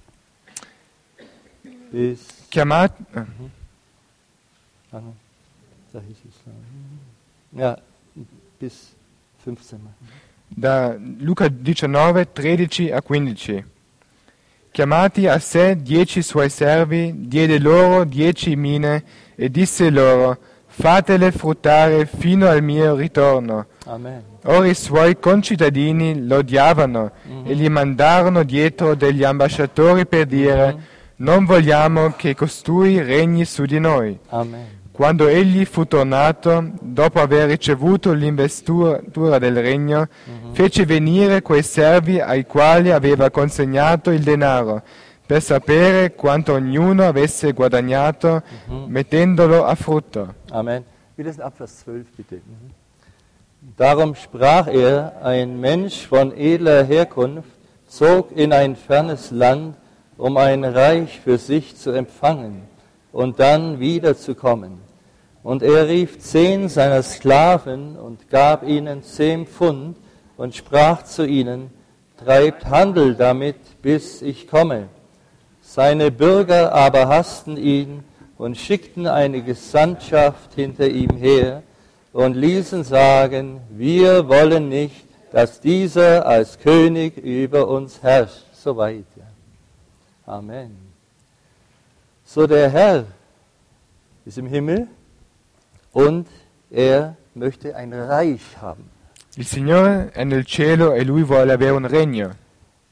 [SPEAKER 1] Bis,
[SPEAKER 2] chiamato, eh,
[SPEAKER 1] ah, no, da hieß es, ja, bis fünfzehn. Mal.
[SPEAKER 2] da Luca diciannove, tredici a quindici. Chiamati a sé dieci suoi servi, diede loro dieci mine e disse loro, fatele fruttare fino al mio ritorno.
[SPEAKER 1] Amen.
[SPEAKER 2] Ora i suoi concittadini lo odiavano e gli mandarono dietro degli ambasciatori per dire, non vogliamo che costui regni su di noi.
[SPEAKER 1] Amen.
[SPEAKER 2] Quando egli fu tornato, dopo aver ricevuto l'investitura del regno, fece venire quei servi ai quali aveva consegnato il denaro, per sapere quanto ognuno avesse guadagnato, mettendolo a frutto.
[SPEAKER 1] Amen. Wir lesen ab Vers zwölf, bitte. Mhm. Darum sprach er, ein Mensch von edler Herkunft zog in ein fernes Land, um ein Reich für sich zu empfangen und dann wiederzukommen. Und er rief zehn seiner Sklaven und gab ihnen zehn Pfund und sprach zu ihnen, treibt Handel damit, bis ich komme. Seine Bürger aber hassten ihn und schickten eine Gesandtschaft hinter ihm her und ließen sagen, wir wollen nicht, dass dieser als König über uns herrscht. Soweit. Ja. Amen. So, der Herr ist im Himmel und er möchte ein Reich haben.
[SPEAKER 2] Il Signore è nel cielo e lui vuole avere un regno.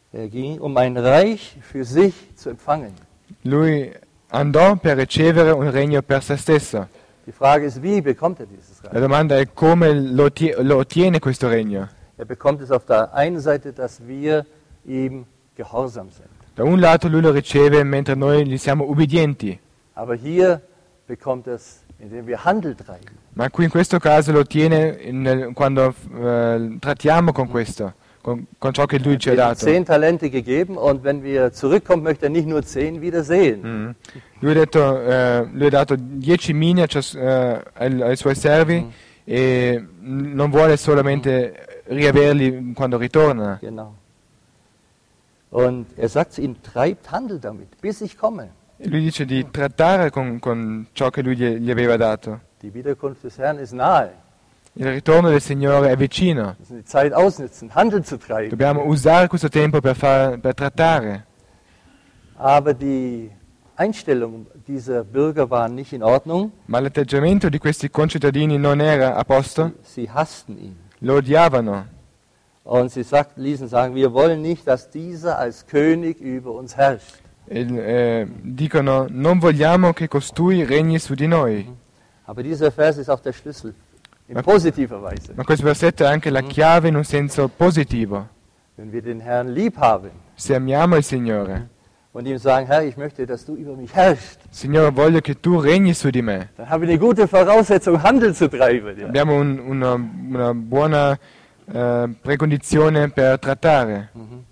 [SPEAKER 1] Er ging, um ein Reich für sich zu empfangen.
[SPEAKER 2] Lui andò per ricevere un regno per se stesso.
[SPEAKER 1] Die Frage ist, wie bekommt er dieses
[SPEAKER 2] La
[SPEAKER 1] Reich?
[SPEAKER 2] domanda è come lo, ottie- lo ottiene questo regno.
[SPEAKER 1] Er bekommt es auf der einen Seite, dass wir ihm gehorsam sind.
[SPEAKER 2] Da un lato lui lo riceve mentre noi gli siamo ubbidienti,
[SPEAKER 1] Aber hier bekommt er es, indem wir Handel treiben.
[SPEAKER 2] ma qui in questo caso lo ottiene nel- quando eh, trattiamo con questo, con, con ciò che lui ci ha
[SPEAKER 1] Er hat
[SPEAKER 2] dato.
[SPEAKER 1] zehn Talente gegeben und wenn wir zurückkommen, möchte er nicht nur zehn wieder sehen.
[SPEAKER 2] Mm. Lui, ha detto, eh, lui ha dato dieci mine a cias- eh, ai, ai suoi servi e non vuole solamente riaverli quando ritorna.
[SPEAKER 1] Genau. Und er sagt zu ihnen, treibt Handel damit, bis ich komme.
[SPEAKER 2] E lui dice di trattare con, con ciò che lui gli, gli aveva dato.
[SPEAKER 1] Die Wiederkunft des Herrn ist nahe.
[SPEAKER 2] Il ritorno del Signore è vicino.
[SPEAKER 1] Wir müssen die Zeit ausnutzen, Handel zu treiben.
[SPEAKER 2] Dobbiamo usare questo tempo per, far, per trattare.
[SPEAKER 1] Aber die Einstellung dieser Bürger war nicht in Ordnung.
[SPEAKER 2] Ma l'atteggiamento di questi concittadini non era a posto.
[SPEAKER 1] Sie hassten ihn.
[SPEAKER 2] Lo odiavano.
[SPEAKER 1] Und sie sagt, ließen sagen, wir wollen nicht, dass dieser als König über uns herrscht.
[SPEAKER 2] E, eh, dicono non vogliamo che costui regni su di noi.
[SPEAKER 1] Aber dieser Vers ist auch der Schlüssel, in
[SPEAKER 2] Ma-
[SPEAKER 1] positiver Weise.
[SPEAKER 2] Ma questo versetto è anche la chiave in un senso positivo.
[SPEAKER 1] Wenn wir den Herrn lieb haben
[SPEAKER 2] Se amiamo il Signore,
[SPEAKER 1] und ihm sagen, Herr, ich möchte, dass du über mich herrschst,
[SPEAKER 2] Signore voglio che tu regni su di me.
[SPEAKER 1] dann haben wir eine gute Voraussetzung, Handel zu treiben. Ja.
[SPEAKER 2] Abbiamo un- una, una buona eh, precondizione per trattare,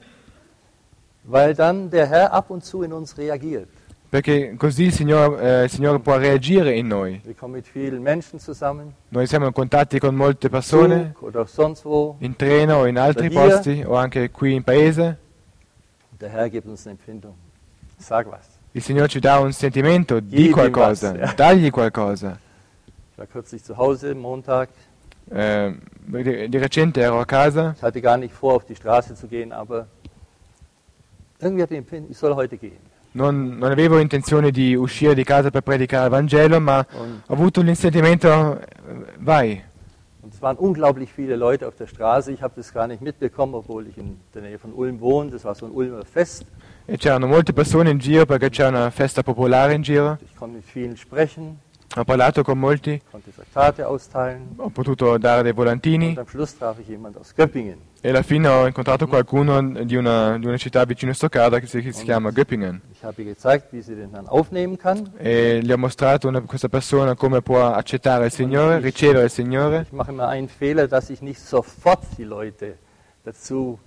[SPEAKER 1] Weil dann der Herr ab und zu in uns reagiert.
[SPEAKER 2] perché così il Signore, eh, il Signore può reagire in noi.
[SPEAKER 1] Wir kommen mit vielen Menschen zusammen,
[SPEAKER 2] Noi siamo in contatti con molte persone,
[SPEAKER 1] Zug oder sonst wo.
[SPEAKER 2] in treno o in altri
[SPEAKER 1] Da Dio.
[SPEAKER 2] posti o anche qui in paese.
[SPEAKER 1] Der Herr gibt uns eine Empfindung. Sag was.
[SPEAKER 2] Il Signore ci dà un sentimento,
[SPEAKER 1] Gib
[SPEAKER 2] di
[SPEAKER 1] ihm
[SPEAKER 2] qualcosa,
[SPEAKER 1] was, ja.
[SPEAKER 2] dagli qualcosa.
[SPEAKER 1] Ich war kürzlich zu Hause, Montag.
[SPEAKER 2] Eh, di, di recente ero a casa,
[SPEAKER 1] Ich hatte gar nicht vor, auf die Straße zu gehen, aber irgendwie hatte ich Empfinden, ich soll heute gehen.
[SPEAKER 2] non, non avevo intenzione di uscire di casa per predicare il Vangelo, ma
[SPEAKER 1] Und,
[SPEAKER 2] ho avuto l'insentimento, eh, vai.
[SPEAKER 1] und es waren unglaublich viele Leute auf der Straße. Ich habe das gar nicht mitbekommen, obwohl ich in der Nähe von Ulm wohne. Das war so ein Ulmer Fest.
[SPEAKER 2] E c'erano molte persone in giro perché c'è una festa popolare in giro.
[SPEAKER 1] Ich konnte mit vielen sprechen,
[SPEAKER 2] Ho parlato con molti,
[SPEAKER 1] konnte Traktate austeilen.
[SPEAKER 2] ho potuto dare dei volantini
[SPEAKER 1] Und am Schluss traf ich jemand aus Göppingen.
[SPEAKER 2] e alla fine ho incontrato qualcuno di una, di una città vicino a Stoccarda che si, che si chiama Göppingen.
[SPEAKER 1] Ich habe ihr gezeigt, wie sie den Herrn aufnehmen kann.
[SPEAKER 2] E gli ho mostrato a questa persona come può accettare il Signore, ricevere il Signore.
[SPEAKER 1] Ich mache immer einen Fehler, dass ich nicht sofort die Leute dazu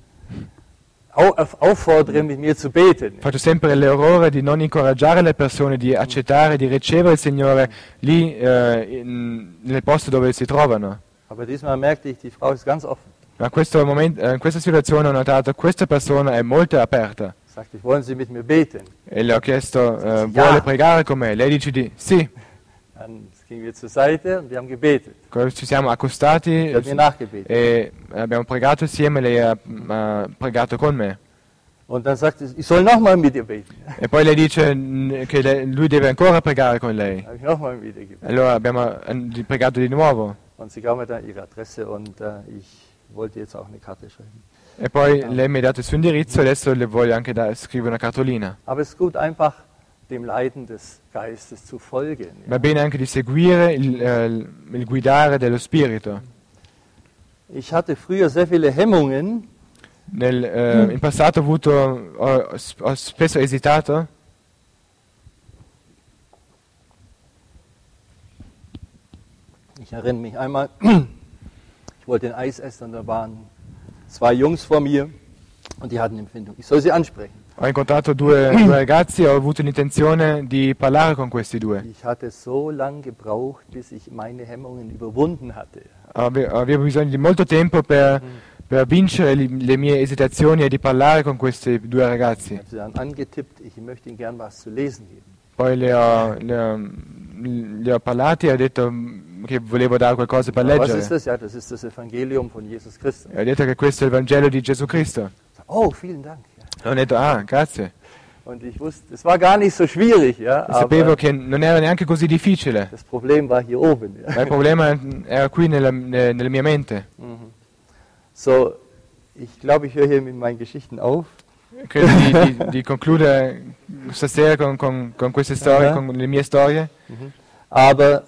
[SPEAKER 1] au- auf- auffordere, mit mir zu beten.
[SPEAKER 2] Faccio sempre l'errore di non incoraggiare le persone di accettare, di ricevere il Signore lì eh, in- nel posto dove si trovano.
[SPEAKER 1] Aber diesmal merkte ich, die Frau ist ganz offen.
[SPEAKER 2] Ma in, questo momento, eh, in questa situazione ho notato che questa persona è molto aperta
[SPEAKER 1] Sagte ich, wollen Sie mit mir beten?
[SPEAKER 2] e le ho chiesto, eh,
[SPEAKER 1] Ja.
[SPEAKER 2] vuole pregare con me? Lei dice di sì.
[SPEAKER 1] Dann gingen wir zur Seite und wir haben gebetet.
[SPEAKER 2] Ci siamo accostati
[SPEAKER 1] Sie hat mir nachgebetet.
[SPEAKER 2] e abbiamo pregato insieme, lei ha, ha pregato con me.
[SPEAKER 1] Und dann sagte sie, ich soll nochmal mit ihr beten.
[SPEAKER 2] E poi lei dice mm, che lei- lui deve ancora pregare con lei.
[SPEAKER 1] Habe ich nochmal mit ihr gebetet.
[SPEAKER 2] Allora abbiamo eh, pregato di nuovo.
[SPEAKER 1] Und sie gab mir dann ihre Adresse und äh, ich wollte jetzt auch eine Karte schreiben.
[SPEAKER 2] E poi lei mi ha dato il suo indirizzo, adesso le voglio anche da- scrivere una cartolina.
[SPEAKER 1] Aber es ist gut, einfach dem Leiden des Geistes zu folgen. Ja.
[SPEAKER 2] Va bene anche di seguire il, eh, il guidare dello Spirito.
[SPEAKER 1] Ich hatte früher sehr viele Hemmungen,
[SPEAKER 2] Nel, eh, in passato ho, avuto, ho, ho spesso esitato.
[SPEAKER 1] Ich erinnere mich einmal, ich wollte ein Eis essen und da waren zwei Jungs vor mir und die hatten Empfindung. Ich soll sie ansprechen.
[SPEAKER 2] Ho incontrato due, due ragazzi e ho avuto l'intenzione di parlare con questi due.
[SPEAKER 1] Ich hatte so lange gebraucht, bis ich meine Hemmungen überwunden hatte.
[SPEAKER 2] Ave- Avevo bisogno di molto tempo per, per vincere li- le mie esitazioni e di parlare con questi due
[SPEAKER 1] Ich
[SPEAKER 2] ragazzi.
[SPEAKER 1] habe sie dann angetippt, ich möchte ihnen gern was zu lesen geben.
[SPEAKER 2] Poi le ho, le ho, le ho parlati e ho detto mm, che volevo dare qualcosa per
[SPEAKER 1] Was ist
[SPEAKER 2] leggere.
[SPEAKER 1] das? Ja, das ist das Evangelium von Jesus Christus.
[SPEAKER 2] E ho detto che questo è il Vangelo di Gesù Cristo.
[SPEAKER 1] Oh, vielen Dank. Ja.
[SPEAKER 2] E ho detto, ah, grazie.
[SPEAKER 1] Und ich wusste, es war gar nicht so schwierig, ja,
[SPEAKER 2] E sapevo
[SPEAKER 1] aber
[SPEAKER 2] che non era neanche così difficile.
[SPEAKER 1] das Problem war hier oben.
[SPEAKER 2] Ma
[SPEAKER 1] Ja.
[SPEAKER 2] il problema era qui nella, ne- nella mia mente.
[SPEAKER 1] Mhm. So, ich glaube, ich höre hier mit meinen Geschichten auf.
[SPEAKER 2] Credo di, di, di concludere stasera con, con, con queste storie,
[SPEAKER 1] Aha.
[SPEAKER 2] con le mie storie.
[SPEAKER 1] Mhm. Aber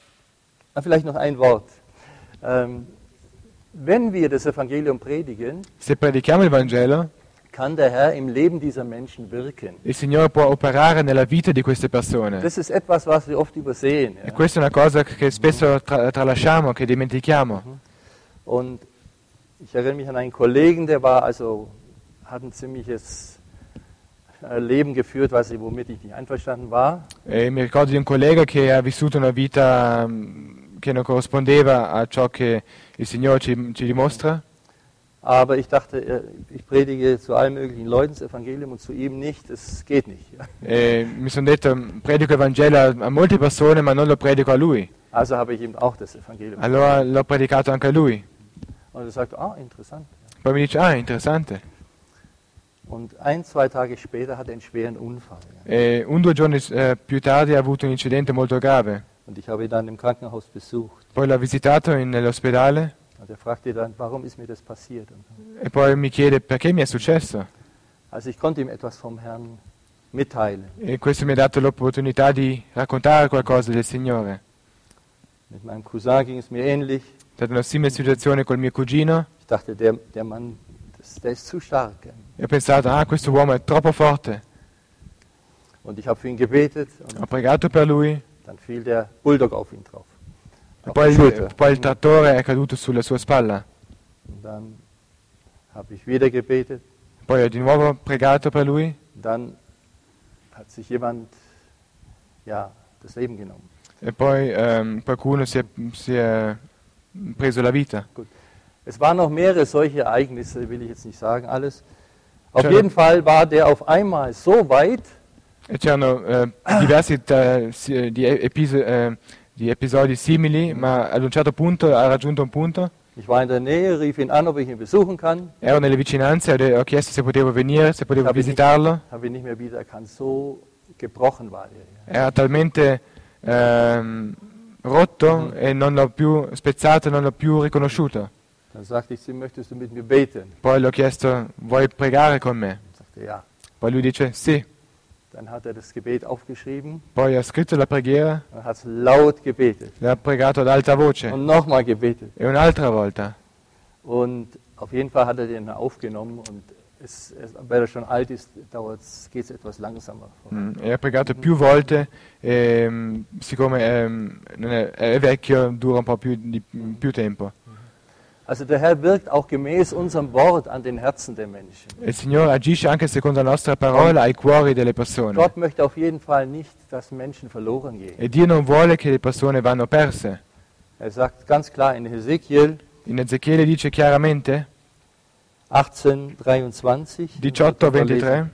[SPEAKER 1] ah, vielleicht noch ein Wort. Ähm, wenn wir das Evangelium predigen,
[SPEAKER 2] Se predichiamo il Vangelo,
[SPEAKER 1] kann der Herr im Leben dieser Menschen wirken.
[SPEAKER 2] il Signore può operare nella vita di queste persone.
[SPEAKER 1] Das ist etwas, was wir oft übersehen.
[SPEAKER 2] E
[SPEAKER 1] Ja.
[SPEAKER 2] questa è una cosa che spesso tra- tralasciamo, che dimentichiamo.
[SPEAKER 1] Und ich erinnere mich an einen Kollegen, der war also, hat ein ziemliches äh, Leben geführt, was, womit ich nicht einverstanden war.
[SPEAKER 2] E mi ricordo di un collega che ha vissuto una vita mm, che non corrispondeva a ciò che il Signore ci, ci dimostra.
[SPEAKER 1] Aber ich dachte, äh, ich predige zu allen möglichen Leuten das Evangelium und zu ihm nicht. Das geht nicht. Ja.
[SPEAKER 2] E mi sono detto, predico il Vangelo a, a molte persone, ma non lo predico a lui.
[SPEAKER 1] Also habe ich ihm auch das Evangelium.
[SPEAKER 2] Allora l'ho predicato anche a lui.
[SPEAKER 1] Und er sagte, ah, interessant.
[SPEAKER 2] Poi mi dice, ah, interessante.
[SPEAKER 1] Und ein, zwei Tage später hat er einen schweren Unfall. Ja.
[SPEAKER 2] E un o due giorni eh, più tardi ha avuto un incidente molto grave.
[SPEAKER 1] Und ich habe ihn dann im Krankenhaus besucht.
[SPEAKER 2] Poi l'ho visitato in- nell'ospedale
[SPEAKER 1] Und er fragte dann, warum ist mir das passiert? Und
[SPEAKER 2] e poi mi chiede perché mi è successo.
[SPEAKER 1] also ich konnte ihm etwas vom Herrn mitteilen.
[SPEAKER 2] E questo mi ha dato l'opportunità di raccontare qualcosa del Signore.
[SPEAKER 1] Mit meinem Cousin ging es mir ähnlich.
[SPEAKER 2] È stata una simile situazione col mio cugino
[SPEAKER 1] Ich dachte, der, der Mann, das, der ist zu stark.
[SPEAKER 2] e ho pensato, ah, questo uomo è troppo forte.
[SPEAKER 1] Und ich habe für ihn gebetet
[SPEAKER 2] Ho
[SPEAKER 1] und
[SPEAKER 2] pregato per lui e
[SPEAKER 1] dann fiel der Bulldog auf ihn drauf. Auf
[SPEAKER 2] poi
[SPEAKER 1] die
[SPEAKER 2] il,
[SPEAKER 1] Schulter.
[SPEAKER 2] poi il trattore è caduto sulla sua spalla.
[SPEAKER 1] Und dann habe ich wieder gebetet.
[SPEAKER 2] Poi ho di nuovo pregato per lui
[SPEAKER 1] Dann hat sich jemand ja, das Leben genommen.
[SPEAKER 2] e poi ehm, qualcuno si è, si è preso la vita.
[SPEAKER 1] Es waren noch mehrere solche Ereignisse, will ich jetzt nicht sagen, alles. Auf
[SPEAKER 2] Schön.
[SPEAKER 1] jeden Fall war der auf einmal so weit,
[SPEAKER 2] E c'erano eh, diversi eh, si- di, episo- eh, di episodi simili, ma ad un certo punto ha raggiunto un punto.
[SPEAKER 1] ich war in der Nähe, rief ihn an, ob ich ihn besuchen kann,
[SPEAKER 2] Ero nelle vicinanze e ho chiesto se potevo venire, se potevo
[SPEAKER 1] Habe ich nicht-
[SPEAKER 2] visitarlo.
[SPEAKER 1] habe ihn nicht mehr wiedererkannt. So gebrochen war er.
[SPEAKER 2] Era talmente ehm, rotto e non l'ho più spezzato, non l'ho più riconosciuto.
[SPEAKER 1] Dann sagte ich zu ihm, möchtest du mit mir beten?
[SPEAKER 2] Poi gli ho chiesto, vuoi pregare con me?
[SPEAKER 1] Er sagte ja.
[SPEAKER 2] Poi lui dice sì.
[SPEAKER 1] Dann hat er das Gebet aufgeschrieben
[SPEAKER 2] Poi ha scritto la preghiera,
[SPEAKER 1] und hat es laut gebetet.
[SPEAKER 2] l'ha pregato ad alta voce
[SPEAKER 1] Und nochmal gebetet.
[SPEAKER 2] e un'altra volta.
[SPEAKER 1] Und auf jeden Fall hat er den aufgenommen und es, es, weil er schon alt ist, geht es etwas langsamer voran.
[SPEAKER 2] Mm, E ha pregato più volte e mm, siccome ehm, non è, è vecchio dura un po' più, di, più tempo.
[SPEAKER 1] Also der Herr wirkt auch gemäß unserem Wort an den Herzen der Menschen.
[SPEAKER 2] E il Signore agisce anche secondo la nostra parola ai cuori delle persone.
[SPEAKER 1] Gott möchte auf jeden Fall nicht, dass Menschen verloren gehen.
[SPEAKER 2] E Dio non vuole che le persone vanno perse.
[SPEAKER 1] Er sagt ganz klar in Hesekiel
[SPEAKER 2] In Ezechiele dice chiaramente,
[SPEAKER 1] achtzehn dreiundzwanzig,
[SPEAKER 2] diciotto ventitré,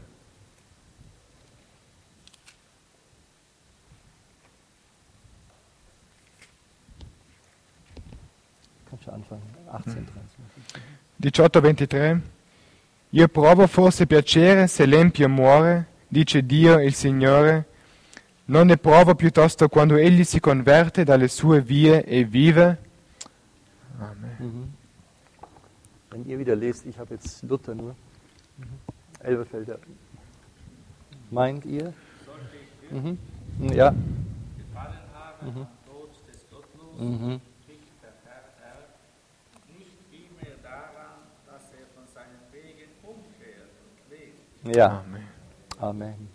[SPEAKER 1] Kannst du anfangen? achtzehn dreiundzwanzig.
[SPEAKER 2] diciotto ventitré. Io provo forse piacere se l'empio muore, dice Dio il Signore. Non ne provo piuttosto quando egli si converte dalle sue vie e vive? Amen.
[SPEAKER 1] Mhm. Wenn ihr wieder lest, ich habe jetzt Luther nur. Elberfelder. Meint ihr? Mhm. Ja.
[SPEAKER 3] gefallen haben
[SPEAKER 1] Mhm.
[SPEAKER 3] am Tod des Gottlosen,
[SPEAKER 1] Mhm.
[SPEAKER 3] spricht der Herr, Herr, nicht vielmehr daran, dass er von seinen Wegen umkehrt und lebt.
[SPEAKER 1] Ja.
[SPEAKER 2] Amen.
[SPEAKER 1] Amen.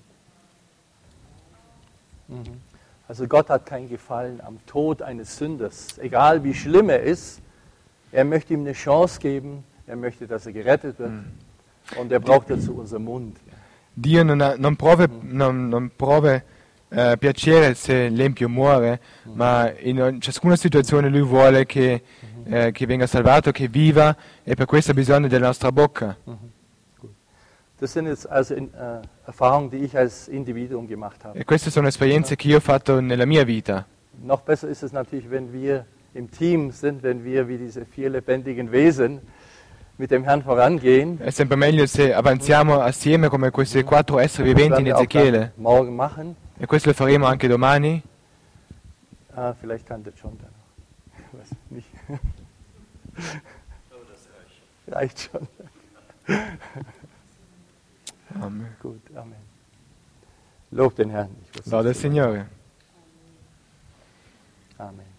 [SPEAKER 1] Mhm. Also Gott hat kein Gefallen am Tod eines Sünders, egal wie schlimm er ist. Er möchte ihm eine Chance geben, er möchte, dass er gerettet wird und er braucht dazu unseren Mund.
[SPEAKER 2] Dio non, ha- non prove, non, non prove eh, piacere se l'empio muore, ma in ogni- ciascuna situazione lui vuole che, eh, che venga salvato, che viva e per questo ha bisogno della nostra bocca.
[SPEAKER 1] Das sind jetzt also in, äh, Erfahrungen, die ich als Individuum gemacht habe.
[SPEAKER 2] E queste sono esperienze che io ho fatto nella mia vita.
[SPEAKER 1] Noch besser ist es natürlich, wenn wir im Team sind, wenn wir wie diese vier lebendigen Wesen mit dem Herrn vorangehen.
[SPEAKER 2] È sempre meglio se avanziamo assieme come questi quattro esseri
[SPEAKER 1] Das
[SPEAKER 2] viventi
[SPEAKER 1] werden
[SPEAKER 2] in
[SPEAKER 1] wir auch dann
[SPEAKER 2] Ezechiele.
[SPEAKER 1] morgen machen.
[SPEAKER 2] E questo lo faremo anche domani.
[SPEAKER 1] Ah, vielleicht kann der John da noch. Ich weiß nicht. Reicht schon.
[SPEAKER 2] Amen.
[SPEAKER 1] Gut, Amen. Lob den Herrn. Ich wusste
[SPEAKER 2] Lode il
[SPEAKER 1] es.
[SPEAKER 2] Signore.
[SPEAKER 1] Amen.